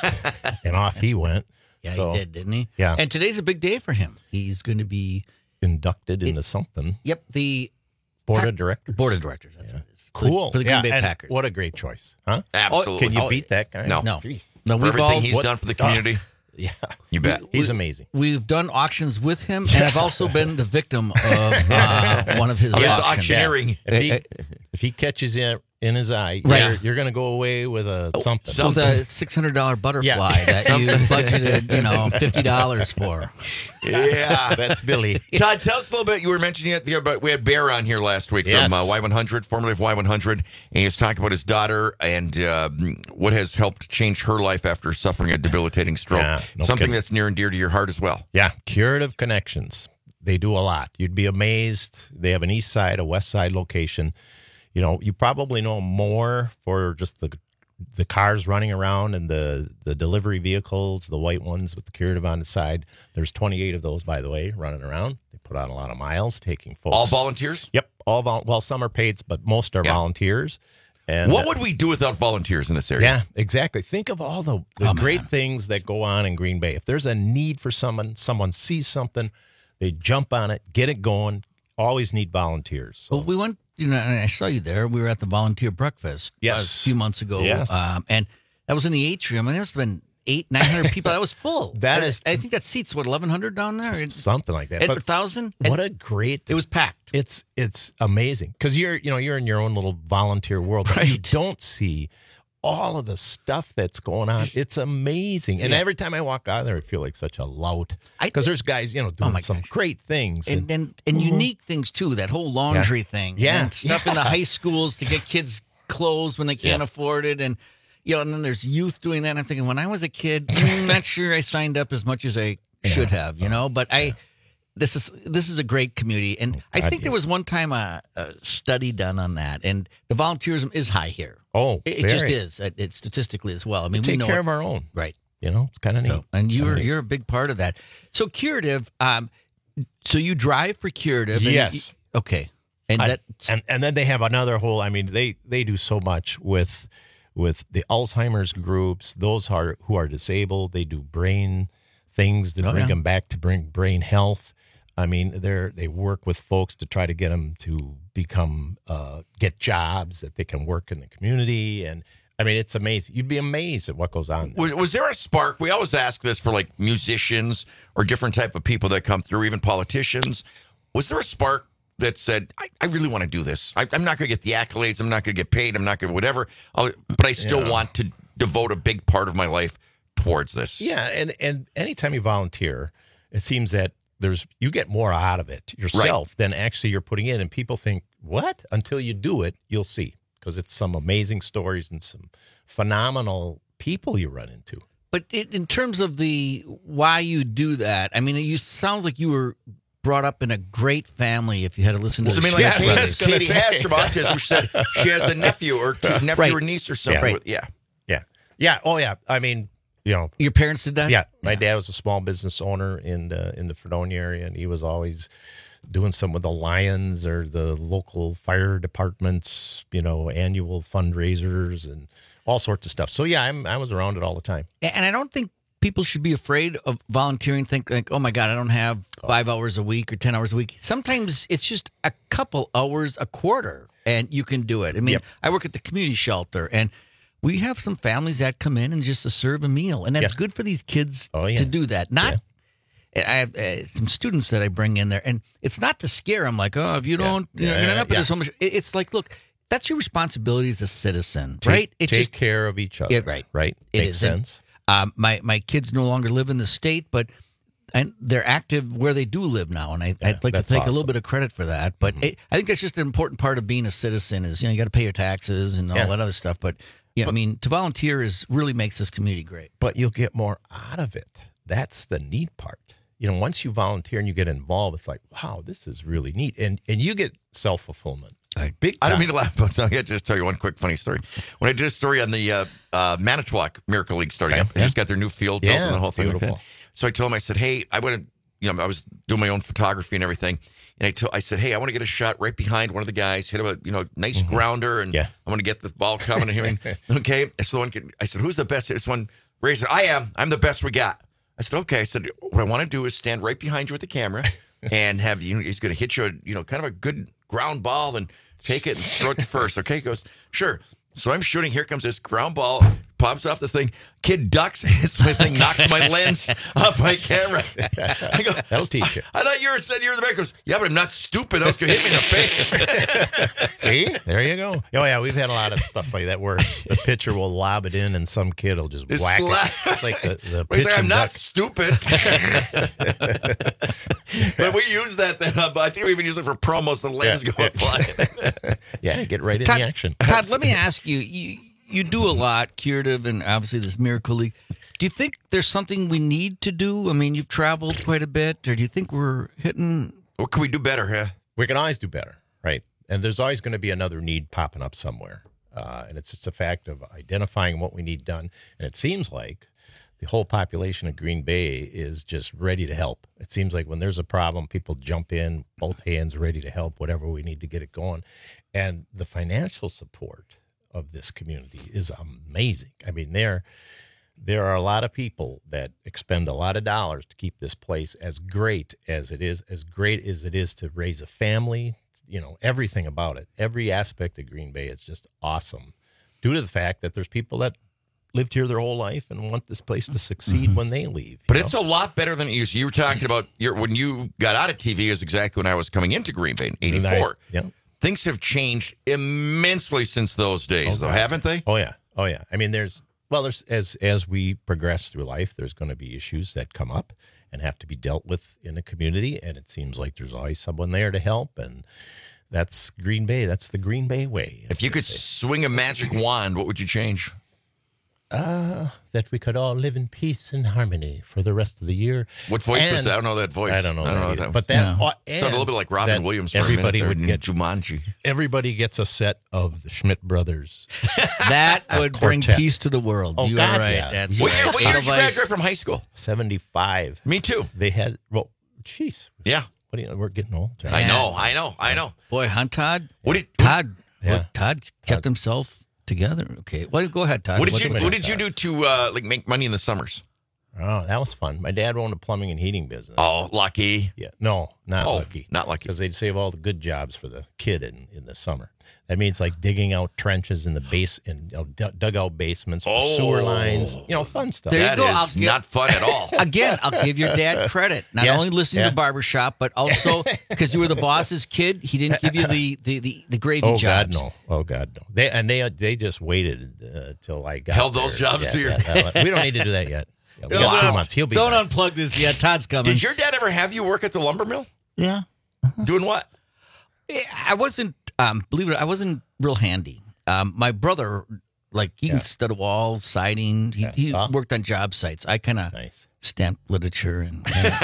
And off he went. Yeah, So, he did, didn't he? Yeah. And today's a big day for him. He's going to be inducted into something. Yep, the Board Pack- of directors. Board of directors. That's what it is. Cool. for the Green Yeah, Bay and Packers. What a great choice, huh? Absolutely. Can you Oh, beat that guy? No. No, Jeez. no, For we've everything all, he's what- done for the Oh. community. Yeah. You bet. He's amazing. We've done auctions with him, and I've also been the victim of uh, one of his His auctions. auctioneering. If he, Uh, if he catches in, in his eye, Right. you're, you're going to go away with a something. With a six hundred dollars butterfly Yeah. that you budgeted, you know, fifty dollars for. Yeah. That's Billy. Todd, tell us a little bit. You were mentioning it the other, but we had Bear on here last week Yes. from uh, Y one hundred, formerly of Y one hundred, and he was talking about his daughter and uh, what has helped change her life after suffering a debilitating stroke. Yeah, no Something kidding. that's near and dear to your heart as well. Yeah, Curative Connections. They do a lot. You'd be amazed. They have an east side, a west side location. You know, you probably know more for just the the cars running around and the the delivery vehicles, the white ones with the Curative on the side. There's twenty-eight of those, by the way, running around. They put on a lot of miles, taking folks. All volunteers? Yep, all vol- well, some are paid, but most are Yeah. volunteers. And What would we do without volunteers in this area? yeah, exactly. Think of all the, the Oh, great man. things that go on in Green Bay. If there's a need for someone, someone sees something, they jump on it, get it going. Always need volunteers. So. Well, we went, you know, and I saw you there. We were at the volunteer breakfast Yes. a few months ago. Yes. Um, and that was in the atrium, and there must have been eight, nine hundred people. That was full. That I- is- I think that seats, what, eleven hundred down there? It's Something like that. eight But thousand? what a great! It was packed. It's it's amazing because you're you know you're in your own little volunteer world. But you Right. don't see all of the stuff that's going on. It's amazing. And Yeah. every time I walk out there, I feel like such a lout I- because there's guys you know doing my some gosh. great things. And and, and unique things, too. That whole laundry thing. Yeah. And stuff in the high schools to get kids clothes when they can't Yeah. afford it. And, you know, and then there's youth doing that. And I'm thinking, when I was a kid, I'm not sure I signed up as much as I should have, you know? But I... This is this is a great community, and I God, think there yeah. was one time a, a study done on that, and the volunteerism is high here. oh, It, it just very. is, it, it statistically as well. I mean, we Take know care it- of our own. right. You know, it's kind of neat. So, and you're Kinda neat. you're a big part of that. So Curative, um, so you drive for Curative, and Yes. you- okay, and I- that and and then they have another whole. I mean, they they do so much with with the Alzheimer's groups. Those are who are disabled. They do brain things to Oh, bring yeah. them back to bring brain health. I mean, they're they work with folks to try to get them to become uh, get jobs that they can work in the community. And I mean, it's amazing. You'd be amazed at what goes on there. Was, was there a spark? We always ask this for like musicians or different type of people that come through, even politicians. Was there a spark that said, I, I really want to do this? I, I'm not going to get the accolades. I'm not going to get paid. I'm not going to whatever. I'll, but I still Yeah. want to devote a big part of my life towards this. Yeah, and and anytime you volunteer, it seems that there's you get more out of it yourself than actually you're putting in. And people think, what? Until you do it, you'll see. Because it's some amazing stories and some phenomenal people you run into. But it, in terms of the why you do that, I mean, you sound like you were brought up in a great family. If you had to listen to, Well, I the mean, like Yeah, Katie, I was gonna Katie say. Hasselbach, who said she has a nephew or nephew Right. or niece or something. Yeah. With, yeah. Yeah. Yeah. Oh, yeah. I mean, you know, your parents did that. yeah, my dad was a small business owner in the, in the Fredonia area, and he was always doing some with the Lions or the local fire departments, you know, annual fundraisers and all sorts of stuff. So, yeah, I'm, I was around it all the time. And I don't think people should be afraid of volunteering. Think like, oh my God, I don't have five hours a week or ten hours a week. Sometimes it's just a couple hours a quarter, and you can do it. I mean, Yep. I work at the community shelter, and we have some families that come in and just to serve a meal, and that's Yeah. good for these kids Oh, yeah. to do that. Not, I have uh, some students that I bring in there, and it's not to scare them, like, oh, if you don't, you know, Yeah, you're gonna end up yeah. with so much. It- It's like, look, that's your responsibility as a citizen, Take, right? It take just care of each other. Yeah, right. Right. It Makes is. And, sense. Um, my my kids no longer live in the state, but and they're active where they do live now, and I, I'd like to that's take a little awesome. bit of credit for that. But it, I think that's just an important part of being a citizen is you know you got to pay your taxes and all Yeah. that other stuff. But yeah, I mean to volunteer is really makes this community great. But you'll get more out of it. That's the neat part. You know, once you volunteer and you get involved, it's like, wow, this is really neat, and and you get self fulfillment. Big. I don't mean to laugh, but I got to just tell you one quick funny story. When I did a story on the uh, uh, Manitowoc Miracle League starting up, they just got their new field built Yeah, and the whole thing like beautiful. that. So I told him, I said, hey, I want to, you know, I was doing my own photography and everything. And I told, I said, hey, I want to get a shot right behind one of the guys, hit him a, you know, nice grounder, and Yeah. I want to get the ball coming to him. Okay. So one kid, I said, who's the best? This one raised it. I am. I'm the best we got. I said, okay. I said, what I want to do is stand right behind you with the camera and have you, he's going to hit you, a, you know, kind of a good ground ball and take it and throw it to first. Okay. He goes, sure. So I'm shooting. Here comes this ground ball, pops off the thing. Kid ducks, hits my thing, knocks my lens off my camera. I go, That'll teach you. I thought you were saying you were in the back. He goes, yeah, but I'm not stupid. That was going to hit me in the face. See, there you go. Oh yeah, we've had a lot of stuff like that where the pitcher will lob it in and some kid will just It's whack slap. it. It's like the, the He's pitch like, I'm and not duck. stupid. But we use that. Then, uh, I think we even use it for promos. The lens Yeah. going flying. Yeah, get right in Todd, the action. Todd, let me ask you, you you do a lot, curative, and obviously this Miracle League. Do you think there's something we need to do? I mean, you've traveled quite a bit, or do you think we're hitting? What can we do better? Huh? We can always do better, right? And there's always going to be another need popping up somewhere. Uh, and it's just a fact of identifying what we need done. And it seems like the whole population of Green Bay is just ready to help. It seems like when there's a problem, people jump in, both hands ready to help, whatever we need to get it going. And the financial support of this community is amazing. I mean, there, there are a lot of people that expend a lot of dollars to keep this place as great as it is, as great as it is to raise a family. You know, everything about it, every aspect of Green Bay is just awesome due to the fact that there's people that lived here their whole life and want this place to succeed when they leave. But you it's know? a lot better than it used. You were talking about your when you got out of T V is exactly when I was coming into Green Bay in eighty-four. Yeah. Things have changed immensely since those days, Oh, though, God. haven't they? Oh yeah. Oh yeah. I mean, there's well, there's as as we progress through life, there's going to be issues that come up and have to be dealt with in a community, and it seems like there's always someone there to help, and that's Green Bay. That's the Green Bay way. If you could swing a magic wand, what would you change? Uh, that we could all live in peace and harmony for the rest of the year. What voice was And- that? I don't know that voice. I don't know I don't that know either. that But that No. uh, Sounded a little bit like Robin that Williams. For everybody a minute would there, get Jumanji. Everybody gets a set of the Schmidt Brothers. That would bring quartet. peace to the world. Oh, you God, are right. yeah. That's What right. year, what year did you Edelweiss. graduate from high school? seventy-five. Me too. They had well, jeez. Yeah. What do you? We're getting old. John. I know, I know, I know. Boy, huh, Todd? What did Todd? Yeah. Look, Todd kept himself together. Okay. Well, go ahead, Todd. What did What you many What did you times? do to uh, like make money in the summers? Oh, that was fun. My dad owned a plumbing and heating business. Oh, lucky. Yeah, no, not Oh, lucky. not lucky. Because they'd save all the good jobs for the kid in, in the summer. That means like digging out trenches in the base and you know, d- dugout basements for Oh. sewer lines. You know, fun stuff. There you That go. is I'll give- not fun at all. Again, I'll give your dad credit. Not Yeah, only listening yeah. to Barbershop, but also because you were the boss's kid, he didn't give you the the, the, the gravy Oh jobs. God, no! Oh God, no! They and they they just waited uh, till I got Held those there. jobs Yeah, to your- yeah, that- we don't need to do that yet. Yeah, we Don't got two un- months. He'll be Don't back. unplug this yet. Todd's coming. Did your dad ever have you work at the lumber mill? Yeah. Doing what? Yeah, I wasn't, um, believe it or not, I wasn't real handy. Um, my brother, like, he can Yeah. stud a wall, siding. He, Yeah. he Huh? worked on job sites. I kind of Nice. stamped literature and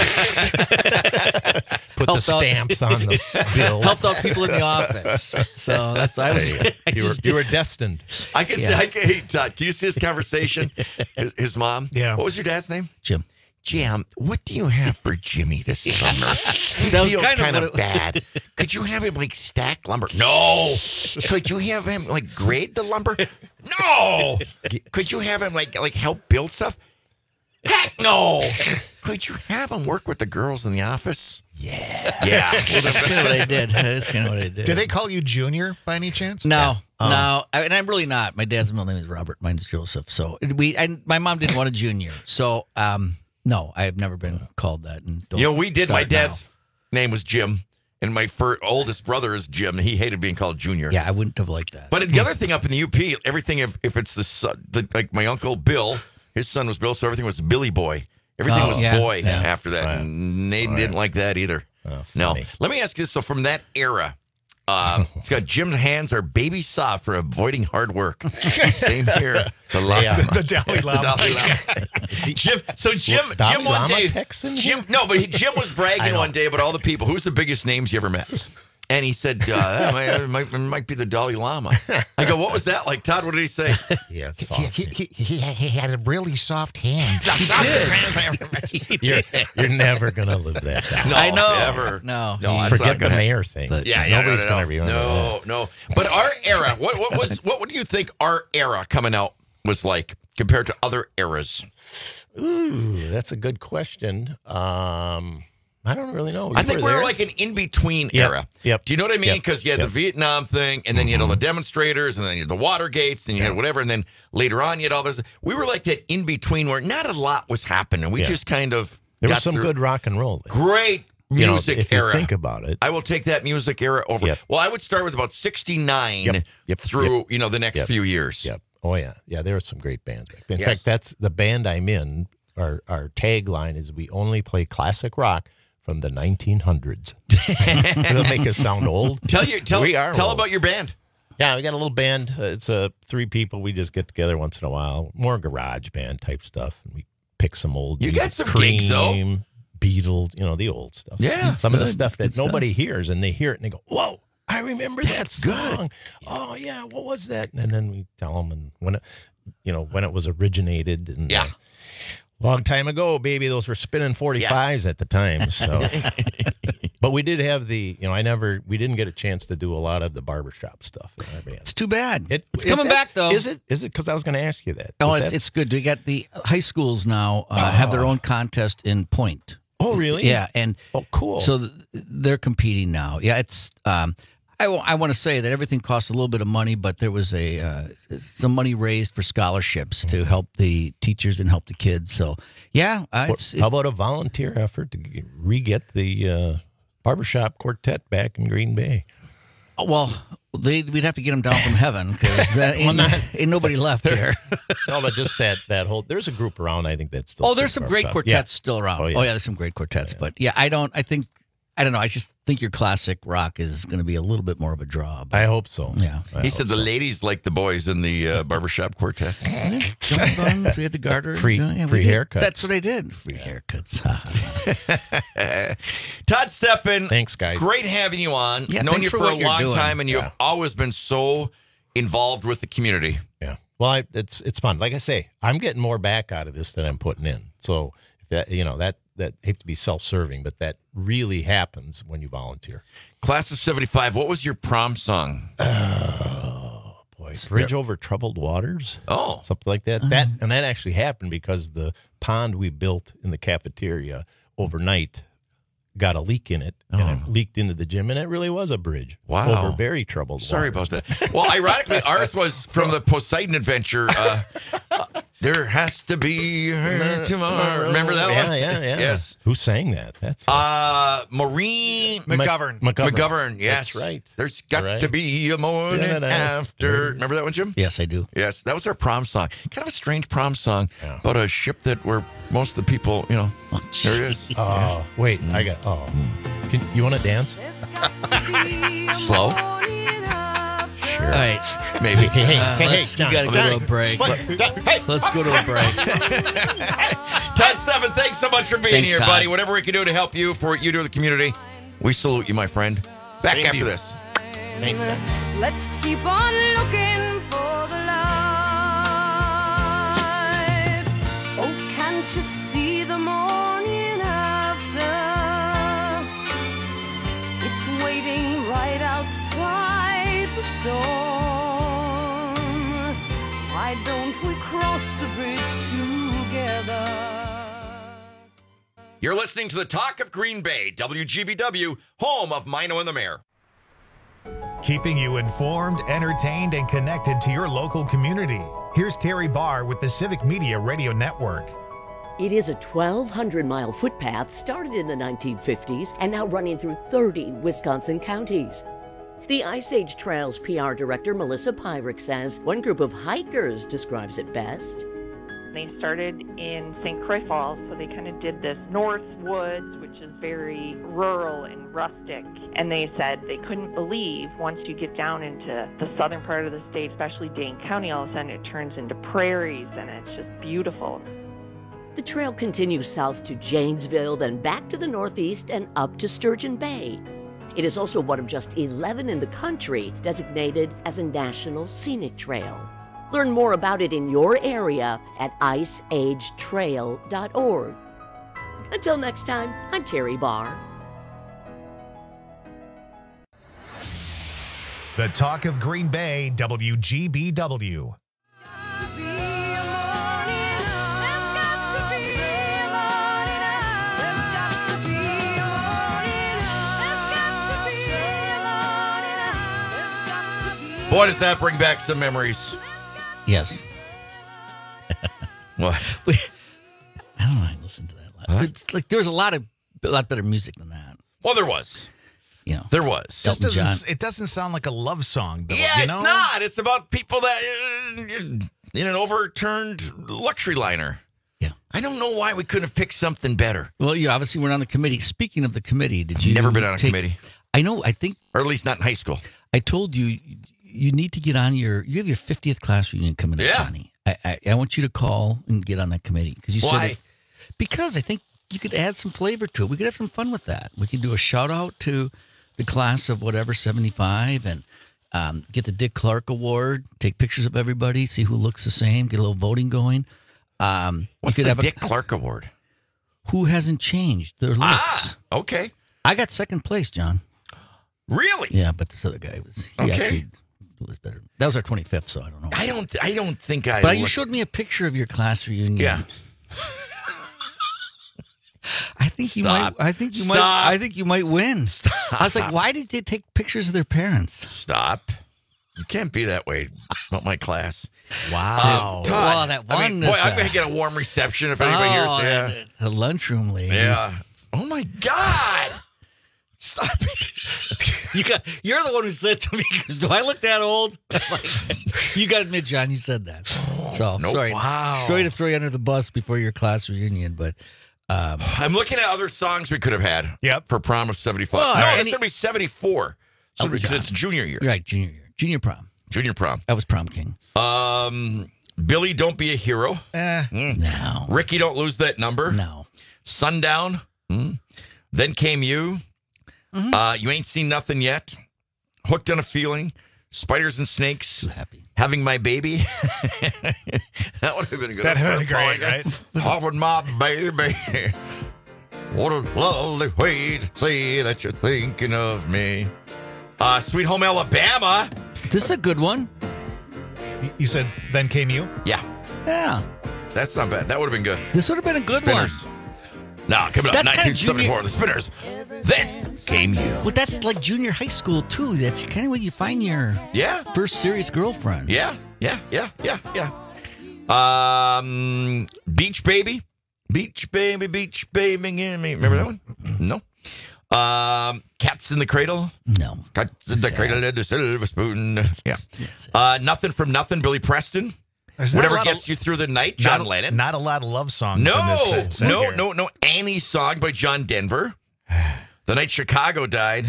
Put the Helped out- stamps on the bill. helped out people in the office. So that's I was. I you, were, just you were destined. I can Yeah. see. I can, hey, Todd, can you see his conversation? his, his mom. Yeah. What was your dad's name? Jim. Jim, what do you have for Jimmy this summer? He That was feels kind of kind what of it- bad. Could you have him like stack lumber? No. Could you have him like grade the lumber? No. Could you have him like like help build stuff? Heck no. Could you have him work with the girls in the office? Yeah. Yeah. Well, that's kind of what I did. That's kind of what I did. Do they call you Junior by any chance? No, Yeah. no, I, and I'm really not. My dad's middle name is Robert. Mine's Joseph. So we, and my mom didn't want a junior. So, um, no, I've never been called that. And don't You know, we did. My start dad's name was Jim, and my fir- oldest brother is Jim. He hated being called Junior. now. Yeah, I wouldn't have liked that. But the other thing up in the U P, everything if, if it's the, son, the like my uncle Bill, his son was Bill, so everything was Billy Boy. Everything Oh, was yeah, boy yeah. after that, Right. and they Right. didn't like that either. Oh, no, funny. let me ask you this. So from that era, uh, it's got Jim's hands are baby soft for avoiding hard work. Same here. The, Lama. Yeah. The Dalai Lama. The Dalai Lama. Jim, so Jim, What, Dalai Jim one Lama day, Texan? Jim, no, but he, Jim was I bragging know. one day about all the people. Who's the biggest names you ever met? And he said, uh, that might, it might, it might be the Dalai Lama. I go, what was that like, Todd? What did he say? Yeah, He, he, he, he had a really soft hand. You're, you're never gonna live that down. No, I know. Never. No. No, that's Forget not the gonna mayor thing. But- Yeah, yeah, nobody's no, no, gonna no. remember No, that. no. But our era, what, what was, what, what do you think our era coming out was like compared to other eras? Ooh, that's a good question. Um, I don't really know. I You think we were there? like an in-between Yep, era. yep, Do you know what I mean? yep, Because you had yep. the Vietnam thing, and then you had all the demonstrators, and then you had the Watergates, and you had whatever, and then later on you had all this. We were like that in-between where not a lot was happening. We Yeah. just kind of There got was some through- good rock and roll. There. Great You know, music if you era. think about it. I will take that music era over. Yep. Well, I would start with about sixty-nine Yep, yep, through, yep. you know, the next Yep. few years. Yep. Oh yeah, yeah. There were some great bands back then. In Yes. fact, that's the band I'm in. Our our tagline is "We only play classic rock from the nineteen hundreds." It'll make us sound old. Tell you, tell, We are tell old. about your band. Yeah, we got a little band. Uh, it's uh, three people. We just get together once in a while. More garage band type stuff. And we pick some old. You music. got some Cream, gigs, though. Beatles. You know, the old stuff. Yeah, some of the good. stuff that Good stuff. nobody hears, and they hear it and they go, "Whoa, I remember That's that good. song. Oh yeah, what was that?" And then we tell them, and when it, you know, when it was originated, and Yeah. uh, long time ago, baby, those were spinning forty-fives at the time. So, but we did have the, you know, I never, we didn't get a chance to do a lot of the barbershop stuff in our band. It's too bad. It- it's is coming that- back, though. Is it? Is it? Because I was going to ask you that. Oh, Is it's, that- it's good. We got the high schools now uh, have their own contest in point. Oh, really? Yeah, and oh, cool. So th- they're competing now. Yeah, it's. Um, I, w- I want to say that everything costs a little bit of money, but there was a uh, some money raised for scholarships to help the teachers and help the kids. So yeah, uh, What- it's, how about a volunteer effort to g- re-get the uh, barbershop quartet back in Green Bay? well, they, we'd have to get them down from heaven because ain't, ain't nobody left here. No, but just that that whole. There's a group around. I think that's still. Oh, there's sings some great barbershop. quartets Yeah. still around. Oh Oh yeah. yeah. there's some great quartets. But yeah, I don't. I think I don't know. I just think your classic rock is going to be a little bit more of a draw. But, I hope so. yeah. I He hope said the so. ladies like the boys in the uh, barbershop quartet. John Buns, we had the garter. Free- Yeah, we free did. haircuts. That's what I did. Free haircuts. Todd Steffen. Thanks, guys. Great having you on. Yeah, Known thanks you for for, a what you're long doing. time, and you've Yeah. always been so involved with the community. Yeah. Well, I, it's it's fun. Like I say, I'm getting more back out of this than I'm putting in. So that you know that that I hate to be self-serving, but that really happens when you volunteer. Class of seventy-five, what was your prom song? Oh boy, Bridge Over Troubled Waters. Oh. Something like that. That and that actually happened because the pond we built in the cafeteria overnight got a leak in it, and it leaked into the gym, and it really was a bridge. Wow. Over very troubled Sorry waters. about that. Well, ironically, ours was from the Poseidon Adventure. Uh, there has to be her tomorrow. Remember that yeah, one? Yeah, yeah, Yes. Who sang that? That's Uh, Maureen McGovern. McGovern. McGovern. Yes, That's right. There's got Right. to be a morning Yeah, that- after. Remember that one, Jim? yes, I do. Yes, that was our prom song. Kind of a strange prom song Yeah. about a ship that where most of the people, you know, there it is. Oh, wait, I got. Oh, can you want to dance? Slow? Sure. All right. Maybe. Hey, hey, Uh, hey, hey, let's, we John, got to go John. to a break. What? Hey. Let's go to a break. Todd Steffen, thanks so much for being Thanks, here, Todd. buddy. Whatever we can do to help you for what you do to the community, we salute you, my friend. Back Same to after you. this. Thanks, man. Let's keep on looking for the light. Oh, can't you see the morning after? It's waiting right outside the storm. Why don't we cross the bridge together? You're listening to the Talk of Green Bay, W G B W, home of Mino and the Mayor. Keeping you informed, entertained, and connected to your local community. Here's Terry Barr with the Civic Media Radio Network. It is a twelve hundred mile footpath started in the nineteen fifties and now running through thirty Wisconsin counties. The Ice Age Trails P R director Melissa Pyrick says one group of hikers describes it best. They started in Saint Croix Falls, so they kind of did this North Woods, which is very rural and rustic. And they said they couldn't believe once you get down into the southern part of the state, especially Dane County, all of a sudden it turns into prairies and it's just beautiful. The trail continues south to Janesville, then back to the northeast and up to Sturgeon Bay. It is also one of just eleven in the country designated as a National Scenic Trail. Learn more about it in your area at ice age trail dot org. Until next time, I'm Terry Barr. The Talk of Green Bay, W G B W. Boy, does that bring back some memories. Yes. What? We, I don't know. I listened to that a lot. Huh? But, like, there was a lot of a lot better music than that. Well, there was. You know, there was. Just doesn't, it doesn't sound like a love song, though. Yeah, you it's know? not. It's about people that uh, in an overturned luxury liner. Yeah. I don't know why we couldn't have picked something better. Well, you obviously weren't on the committee. Speaking of the committee, did you Never been on a take, committee. I know. I think, or at least not in high school. I told you you need to get on your. You have your fiftieth class reunion coming up, Yeah. Johnny. I, I I want you to call and get on that committee because you Why? said it, because I think you could add some flavor to it. We could have some fun with that. We could do a shout out to the class of whatever seventy-five and um, get the Dick Clark Award. Take pictures of everybody, see who looks the same. Get a little voting going. Um, What's you could the have Dick a, Clark Award? Who hasn't changed their looks? Ah, okay. I got second place, John. Really? Yeah, but this other guy was. He Okay. actually was better. That was our twenty-fifth, so I don't know. I don't. I don't think I. But you look- showed me a picture of your class reunion. Yeah. I think you Stop. might. I think you Stop. might. I think you might win. Stop. I was like, why did they take pictures of their parents? Stop. You can't be that way about my class. Wow. Um, Todd, Well, that I mean, one boy, is, I'm uh, going to get a warm reception if anybody Oh, hears. Yeah. the, the lunchroom lady. Yeah. Oh my God. Stop it. You got. You're the one who said to me, because do I look that old? Like, you got to admit, John, you said that. So no, sorry. wow. Sorry to throw you under the bus before your class reunion, but. Um, I'm looking at other songs we could have had. Yep. For prom of seventy-five. Well, no, any- it's going to be seventy-four. So Oh, because John. it's junior year. Right, junior year, junior prom. Junior prom. I was prom king. Um, Billy, don't be a hero. Eh. Mm. No. Ricky, don't lose that number. No. Sundown. Mm. Then came you. Mhm. Uh, you ain't seen nothing yet. Hooked on a feeling. Spiders and snakes. Too happy. Having my baby. That would have been a good. That'd have one. been great, right? Having my baby. What a lovely way to say that you're thinking of me. Uh, Sweet Home Alabama. This is a good one. You said, then came you? Yeah, Yeah. that's not bad. That would have been good. This would have been a good Spinners. Nah, coming up, That's kinda nineteen seventy-four, the Spinners. Then came you. one. But that's like junior high school, too. That's kind of when you find your Yeah, first serious girlfriend. yeah, yeah, yeah, yeah, yeah. Um, Beach Baby. Beach Baby, Beach Baby, give me. Remember that one? No. Um, Cats in the Cradle. No. Cats in the Cradle and the Silver Spoon. Yeah. Uh, Nothing from Nothing, Billy Preston. There's not a Whatever lot gets of- you through the night, John not, Lennon. Not a lot of love songs No, in this set, set no, here. no, no. Annie song by John Denver. The night Chicago died.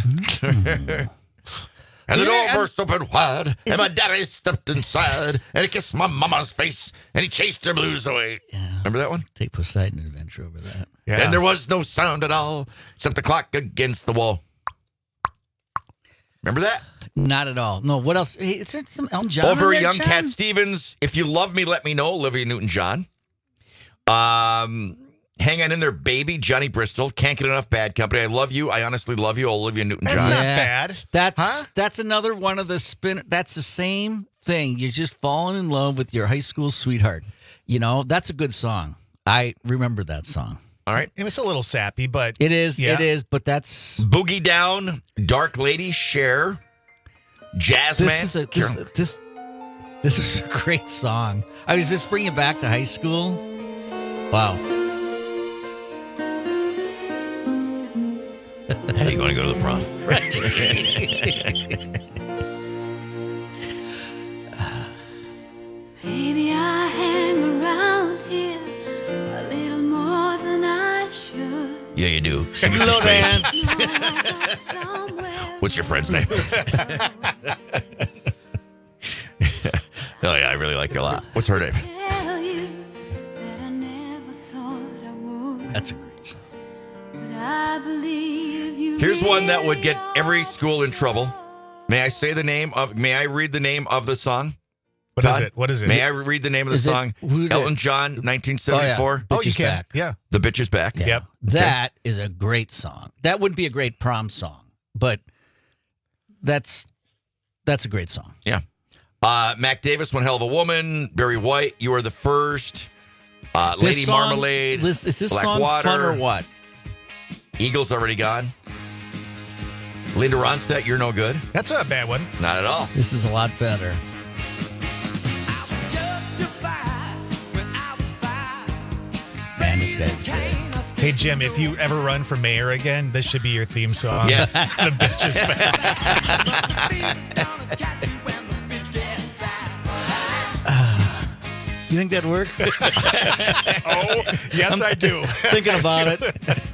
And the door burst open wide, and my daddy stepped inside, and he kissed my mama's face, and he chased her blues away. Remember that one? Take Poseidon Adventure over that. Yeah. And there was no sound at all, except the clock against the wall. Remember that? Not at all. No, what else? Hey, is there some Elton John? Over in there, Young John? Cat Stevens. If you love me, let me know. Olivia Newton-John. Um, hang on in there, baby. Johnny Bristol. Can't get enough Bad Company. I love you. I honestly love you. Olivia Newton-John. That's not Yeah. bad. That's Huh? that's another one of the spin. That's the same thing. You're just falling in love with your high school sweetheart. You know, that's a good song. I remember that song. All right. It's a little sappy, but It is. yeah. It is. But that's Boogie Down, Dark Lady, Cher, Jazzman. this is a this, this this is a great song. I was just bringing it back to high school. Wow. Hey, you want to go to the prom? Maybe I hang around here a little more than I should. Yeah, you do. Slow dance. What's your friend's name? Oh, yeah, I really like her a lot. What's her name? Tell you that I never thought I would. That's a great song. But I believe you. Here's one that would get every school in trouble. May I say the name of, may I read the name of the song? What is Todd? it? What is it? May I read the name of the Is it- song? who did- Elton John, nineteen seventy-four. Oh, Oh, you Bitch is can. Back. Yeah. The Bitch is Back. Yeah. Yep. That is a great song. That would be a great prom song, but that's that's a great song. Yeah. Uh, Mac Davis, One Hell of a Woman. Barry White, You Are the First. Uh, This Lady song- Marmalade. This, is this Black song Water. fun or what? Eagles Already Gone. Linda Ronstadt, You're No Good. That's not a bad one. Not at all. This is a lot better. Man, this guy's great. Hey, Jim, if you ever run for mayor again, this should be your theme song. Yes. The Bitch is Back. You think that'd work? Oh, yes, I do. Thinking about it.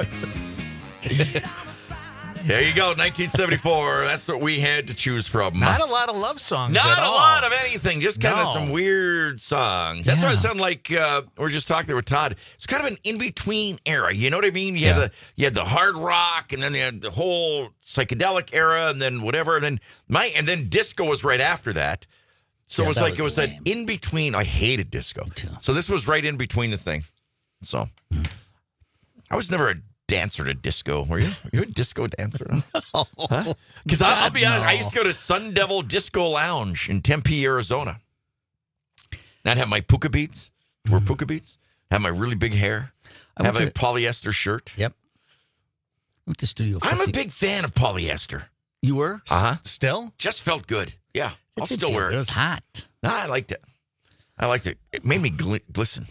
There you go, nineteen seventy-four. That's what we had to choose from. Not a lot of love songs Not at a all. lot of anything, just kind of No. some weird songs. That's why Yeah. it sounded like uh, we were just talking there with Todd. It's kind of an in-between era. You know what I mean? You had Yeah. the you had the hard rock, and then you had the whole psychedelic era, and then whatever, and then my and then disco was right after that. So Yeah, it was that like was it was lame. that in between. I hated disco. too. So this was right in between the thing. So I was never a dancer to disco. Were you? Were you a disco dancer? Because I'll, I'll be honest, I used to go to Sun Devil Disco Lounge in Tempe, Arizona. And I'd have my puka beats, wear puka beats, have my really big hair, I have a went to- polyester shirt. Yep. Went to Studio I'm a fifty. big fan of polyester. You were? Uh huh. Still? Just felt good. Yeah, I'll It did still good. wear It it. was hot. No, I liked it. I liked it. It made me gl- glisten.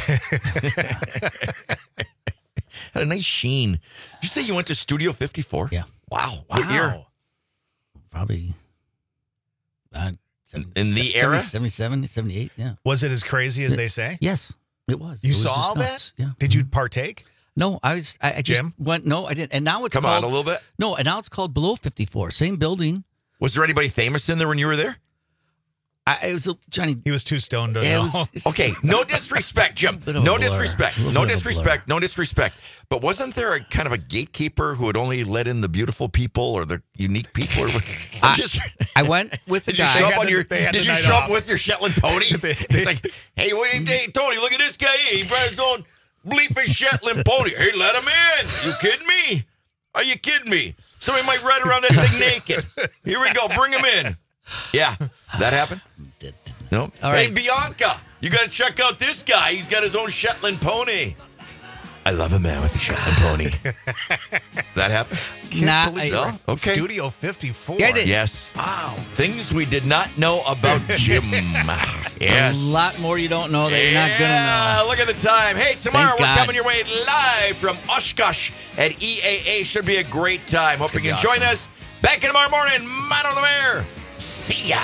Had a nice sheen. Did you say you went to Studio fifty-four? Yeah. Wow. What year? Probably. Uh, In the era? seventy-seven, seventy-eight, yeah. Was it as crazy as they say? Yes, it was. You It was saw just all nuts. that? Yeah. Did you partake? No, I was. I, I just Jim? went. No, I didn't. And now it's Come called, on, a little bit. No, and now it's called Below fifty-four. Same building. Was there anybody famous in there when you were there? I it was a, Johnny. He was too stoned to Yeah, it know. was- it's- Okay, no disrespect, Jim. bit of a No blur. disrespect. It's a No little bit of a disrespect. No disrespect. But wasn't there a kind of a gatekeeper who would only let in the beautiful people or the unique people? Or I'm I- just, I went with the did you guy. show had up on the- your? they had Did the you night show up off. with your Shetland pony? It's like, hey, what do you think, Tony? Look at this guy. He probably going bleeping Shetland pony. Hey, let him in. You kidding me? Are you kidding me? Somebody might ride around that thing naked. Here we go. Bring him in. Yeah, that happened. No. All Hey, right. Bianca, you got to check out this guy. He's got his own Shetland pony. I love a man with a Shetland pony. that happened? Nah, Believe I- you're in okay. Studio fifty-four. Yeah, I did. Yes. Wow. Things we did not know about Jim. yes. A lot more you don't know that you're not gonna Yeah, know. look at the time. Hey, tomorrow Thank we're God. coming your way live from Oshkosh at E A A. Should be a great time. Hope you gonna can be join awesome. us. Back in tomorrow morning. Man on the Mayor. See ya.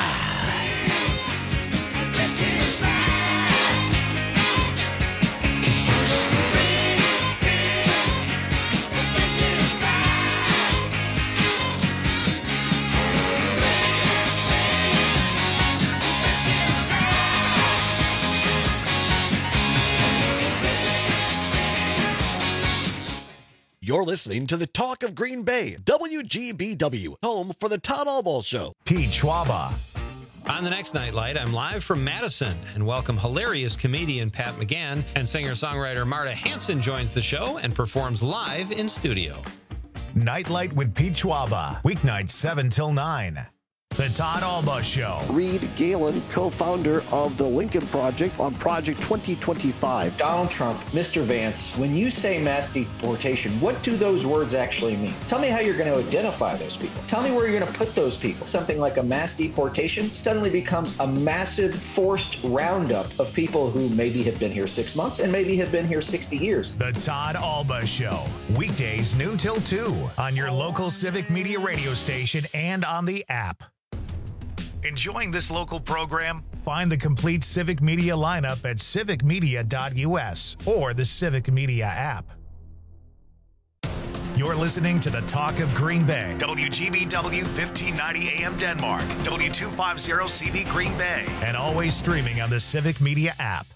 You're listening to the Talk of Green Bay, W G B W, home for the Todd Allball Show. Pete Schwaba. On the next Nightlight, I'm live from Madison and welcome hilarious comedian Pat McGann, and singer-songwriter Marta Hanson joins the show and performs live in studio. Nightlight with Pete Schwaba. Weeknights seven till nine. The Todd Alba Show. Reed Galen, co-founder of the Lincoln Project on Project twenty twenty-five. Donald Trump, Mister Vance, when you say mass deportation, what do those words actually mean? Tell me how you're going to identify those people. Tell me where you're going to put those people. Something like a mass deportation suddenly becomes a massive forced roundup of people who maybe have been here six months and maybe have been here sixty years. The Todd Alba Show. Weekdays noon till two on your local Civic Media radio station and on the app. Enjoying this local program? Find the complete Civic Media lineup at civic media dot u s or the Civic Media app. You're listening to the Talk of Green Bay. W G B W fifteen ninety A M Denmark. W two fifty C V Green Bay. And always streaming on the Civic Media app.